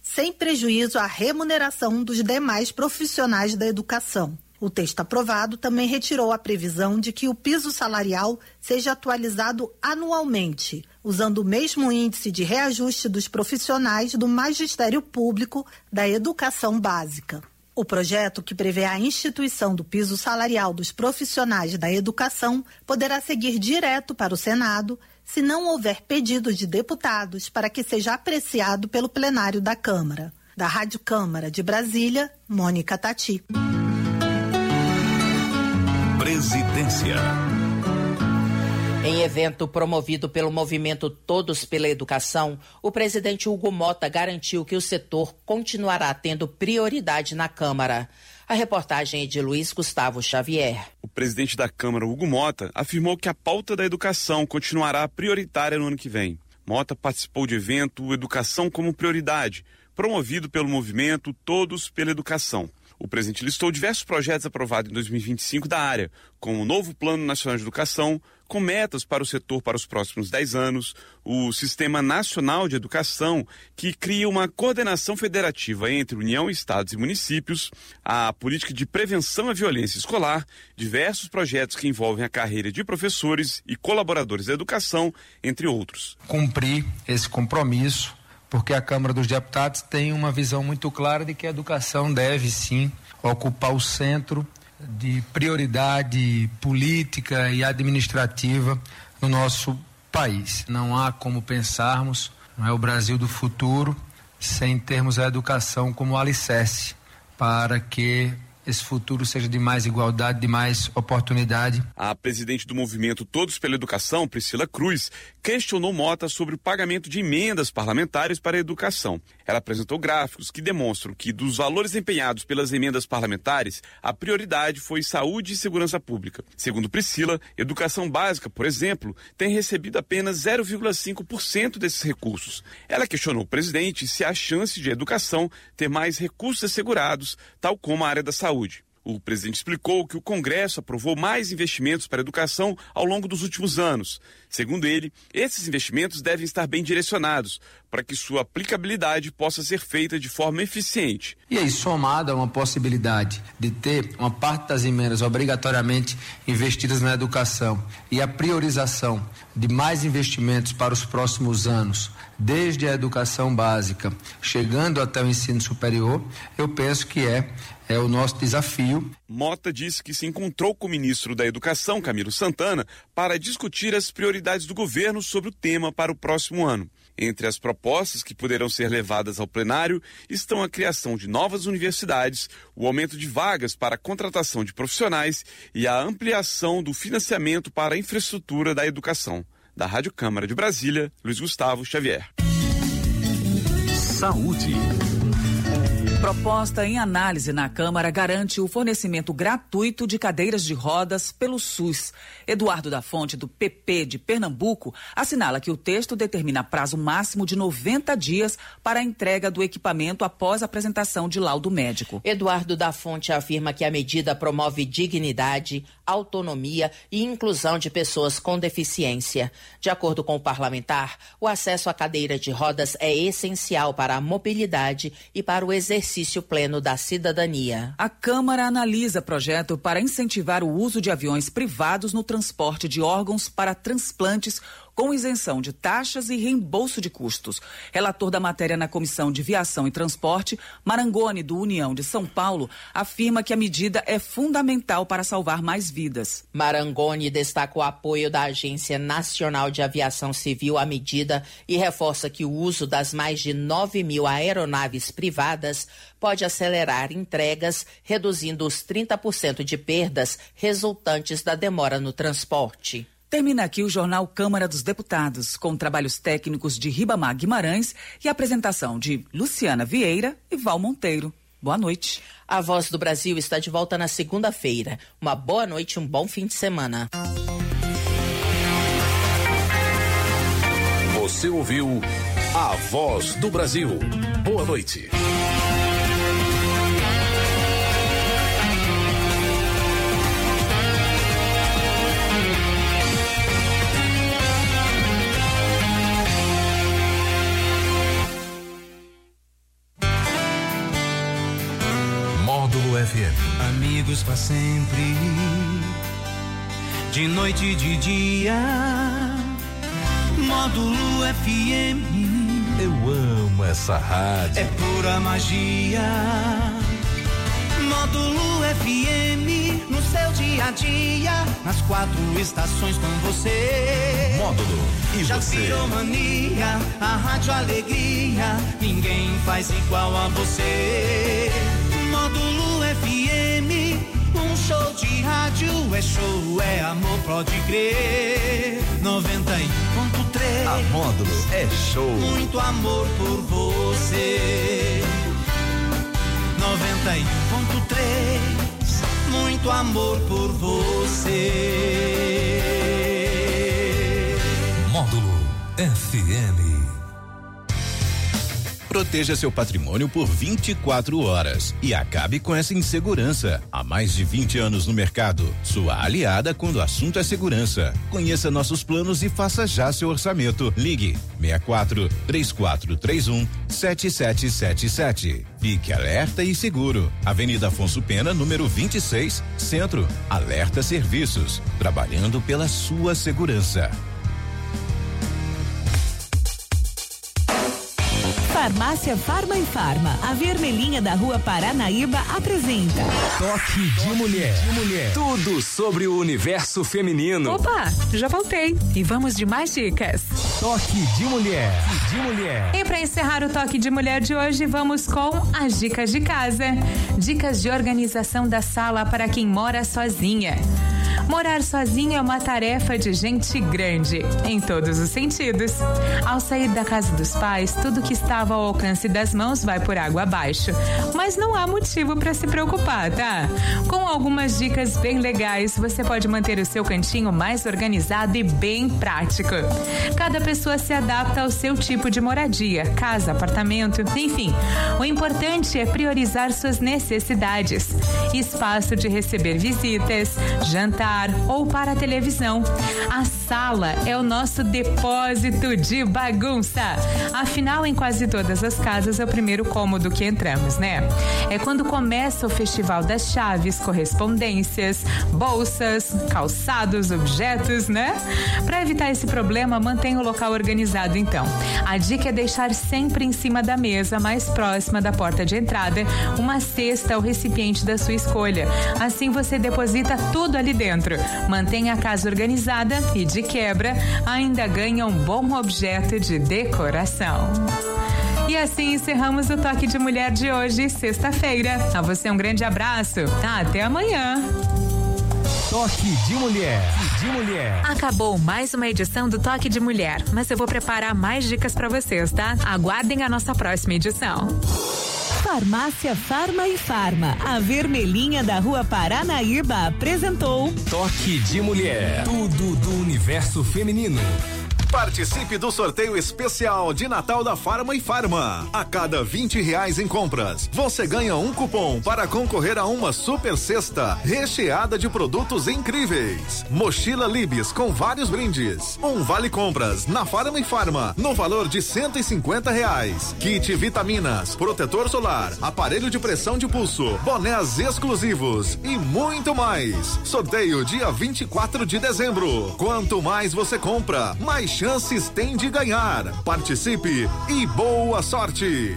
sem prejuízo à remuneração dos demais profissionais da educação. O texto aprovado também retirou a previsão de que o piso salarial seja atualizado anualmente, usando o mesmo índice de reajuste dos profissionais do Magistério Público da Educação Básica. O projeto, que prevê a instituição do piso salarial dos profissionais da educação, poderá seguir direto para o Senado, se não houver pedido de deputados para que seja apreciado pelo plenário da Câmara. Da Rádio Câmara de Brasília, Mônica Tati. Presidência. Em evento promovido pelo movimento Todos pela Educação, o presidente Hugo Mota garantiu que o setor continuará tendo prioridade na Câmara. A reportagem é de Luiz Gustavo Xavier. O presidente da Câmara, Hugo Mota, afirmou que a pauta da educação continuará prioritária no ano que vem. Mota participou de evento Educação como Prioridade, promovido pelo movimento Todos pela Educação. O presidente listou diversos projetos aprovados em dois mil e vinte e cinco da área, como o novo Plano Nacional de Educação, com metas para o setor para os próximos dez anos, o Sistema Nacional de Educação, que cria uma coordenação federativa entre União, Estados e municípios, a política de prevenção à violência escolar, diversos projetos que envolvem a carreira de professores e colaboradores da educação, entre outros. Cumprir esse compromisso, porque a Câmara dos Deputados tem uma visão muito clara de que a educação deve, sim, ocupar o centro de prioridade política e administrativa no nosso país. Não há como pensarmos, não é, o Brasil do futuro sem termos a educação como alicerce para que esse futuro seja de mais igualdade, de mais oportunidade. A presidente do movimento Todos pela Educação, Priscila Cruz, questionou Mota sobre o pagamento de emendas parlamentares para a educação. Ela apresentou gráficos que demonstram que, dos valores empenhados pelas emendas parlamentares, a prioridade foi saúde e segurança pública. Segundo Priscila, educação básica, por exemplo, tem recebido apenas zero vírgula cinco por cento desses recursos. Ela questionou o presidente se há chance de a educação ter mais recursos assegurados, tal como a área da saúde. O presidente explicou que o Congresso aprovou mais investimentos para a educação ao longo dos últimos anos. Segundo ele, esses investimentos devem estar bem direcionados para que sua aplicabilidade possa ser feita de forma eficiente. E aí, somado a uma possibilidade de ter uma parte das emendas obrigatoriamente investidas na educação e a priorização de mais investimentos para os próximos anos, desde a educação básica, chegando até o ensino superior, eu penso que é É o nosso desafio. Mota disse que se encontrou com o ministro da Educação, Camilo Santana, para discutir as prioridades do governo sobre o tema para o próximo ano. Entre as propostas que poderão ser levadas ao plenário estão a criação de novas universidades, o aumento de vagas para a contratação de profissionais e a ampliação do financiamento para a infraestrutura da educação. Da Rádio Câmara de Brasília, Luiz Gustavo Xavier. Saúde. Proposta em análise na Câmara garante o fornecimento gratuito de cadeiras de rodas pelo SUS. Eduardo da Fonte, do P P de Pernambuco, assinala que o texto determina prazo máximo de noventa dias para a entrega do equipamento após a apresentação de laudo médico. Eduardo da Fonte afirma que a medida promove dignidade, autonomia e inclusão de pessoas com deficiência. De acordo com o parlamentar, o acesso à cadeira de rodas é essencial para a mobilidade e para o exercício pleno da cidadania. A Câmara analisa projeto para incentivar o uso de aviões privados no transporte de órgãos para transplantes com isenção de taxas e reembolso de custos. Relator da matéria na Comissão de Viação e Transporte, Marangoni, do União de São Paulo, afirma que a medida é fundamental para salvar mais vidas. Marangoni destaca o apoio da Agência Nacional de Aviação Civil à medida e reforça que o uso das mais de nove mil aeronaves privadas pode acelerar entregas, reduzindo os trinta por cento de perdas resultantes da demora no transporte. Termina aqui o Jornal Câmara dos Deputados, com trabalhos técnicos de Ribamar Guimarães e apresentação de Luciana Vieira e Val Monteiro. Boa noite. A Voz do Brasil está de volta na segunda-feira. Uma boa noite e um bom fim de semana. Você ouviu A Voz do Brasil. Boa noite. amigos pra sempre, de noite e de dia. Módulo F M. Eu amo essa rádio. É pura magia. Módulo F M, no seu dia a dia, nas quatro estações com você. Módulo e já você. Já virou mania, a rádio alegria, ninguém faz igual a você. Módulo F M, um show de rádio, é show, é amor, pode crer. noventa e um ponto três. A Módulo é show. Muito amor por você. noventa e um ponto três, muito amor por você. Módulo F M. Proteja seu patrimônio por vinte e quatro horas e acabe com essa insegurança. Há mais de vinte anos no mercado, sua aliada quando o assunto é segurança. Conheça nossos planos e faça já seu orçamento. Ligue seis quatro, três quatro três um, sete sete sete sete. Fique alerta e seguro. Avenida Afonso Pena, número vinte e seis, Centro. Alerta Serviços, trabalhando pela sua segurança. Farmácia Farma e Farma, a vermelhinha da Rua Paranaíba apresenta Toque de Mulher. de Mulher. Tudo sobre o universo feminino. Opa, já voltei. E vamos de mais dicas. Toque de Mulher. De Mulher. E para encerrar o Toque de Mulher de hoje, vamos com as dicas de casa. Dicas de organização da sala para quem mora sozinha. Morar sozinha é uma tarefa de gente grande, em todos os sentidos. Ao sair da casa dos pais, tudo que estava ao alcance das mãos vai por água abaixo. Mas não há motivo para se preocupar, tá? Com algumas dicas bem legais, você pode manter o seu cantinho mais organizado e bem prático. Cada pessoa se adapta ao seu tipo de moradia, casa, apartamento, enfim. O importante é priorizar suas necessidades. Espaço de receber visitas, jantar ou para a televisão. A sala é o nosso depósito de bagunça. Afinal, em quase todas as casas é o primeiro cômodo que entramos, né? É quando começa o festival das chaves, correspondências, bolsas, calçados, objetos, né? Para evitar esse problema, mantenha o local organizado então. A dica é deixar sempre em cima da mesa, mais próxima da porta de entrada, uma cesta ou recipiente da sua escolha. Assim você deposita tudo ali dentro. Mantenha a casa organizada e, de quebra, ainda ganha um bom objeto de decoração. E assim encerramos o Toque de Mulher de hoje, sexta-feira. A você um grande abraço. Até amanhã. Toque de Mulher. De Mulher. Acabou mais uma edição do Toque de Mulher, mas eu vou preparar mais dicas para vocês, tá? Aguardem a nossa próxima edição. Farmácia Farma e Farma, a vermelhinha da Rua Paranaíba apresentou Toque de Mulher. Tudo do universo feminino. Participe do sorteio especial de Natal da Farma e Farma. A cada vinte reais em compras, você ganha um cupom para concorrer a uma super cesta recheada de produtos incríveis. Mochila Libes com vários brindes. Um vale compras na Farma e Farma no valor de cento e cinquenta reais. Kit vitaminas, protetor solar, aparelho de pressão de pulso, bonés exclusivos e muito mais. Sorteio dia vinte e quatro de dezembro. Quanto mais você compra, mais chances tem de ganhar. Participe e boa sorte.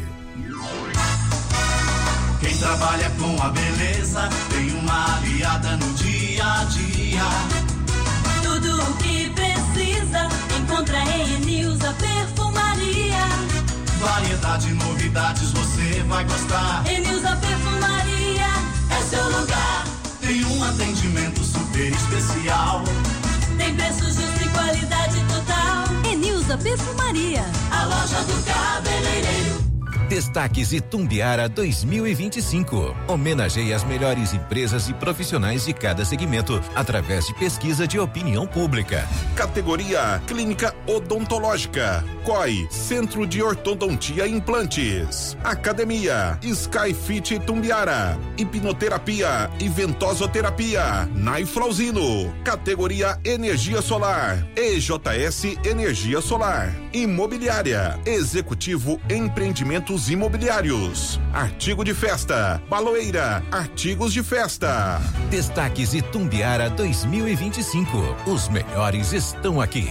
Quem trabalha com a beleza tem uma aliada no dia a dia. Tudo o que precisa encontra em Enilza Perfumaria. Variedade, novidades, você vai gostar. Enilza Perfumaria é seu lugar. Tem um atendimento super especial. Tem preço justo e qualidade total. Enilza Perfumaria, a loja do cabeleireiro. Destaques Itumbiara dois mil e vinte e cinco. Homenageie as melhores empresas e profissionais de cada segmento através de pesquisa de opinião pública. Categoria Clínica Odontológica. C O I, Centro de Ortodontia e Implantes. Academia Skyfit Itumbiara. Hipnoterapia e Ventosoterapia. Naiflauzino. Categoria Energia Solar. E J S Energia Solar. Imobiliária. Executivo Empreendimentos Produtos imobiliários, artigo de festa, baloeira, artigos de festa. Destaques Itumbiara dois mil e vinte e cinco. Os melhores estão aqui.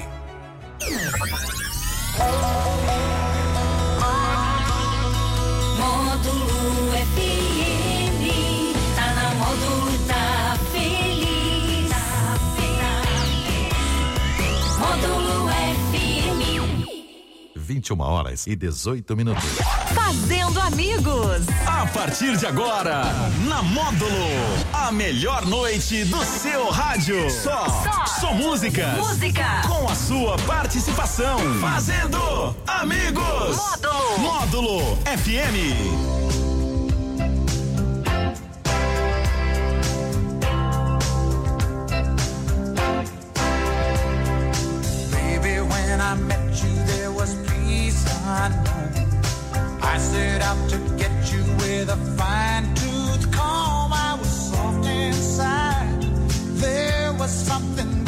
Módulo F M, tá na Módulo, tá feliz. Tá feliz. Módulo F M. vinte e uma horas e dezoito minutos. Fazendo amigos. A partir de agora, na Módulo, a melhor noite do seu rádio. Só, só, só músicas. Música. Com a sua participação. Fazendo amigos. Módulo. Módulo F M. Baby, when I met you, there was peace unknown. I set out to get you with a fine-tooth comb. I was soft inside. There was something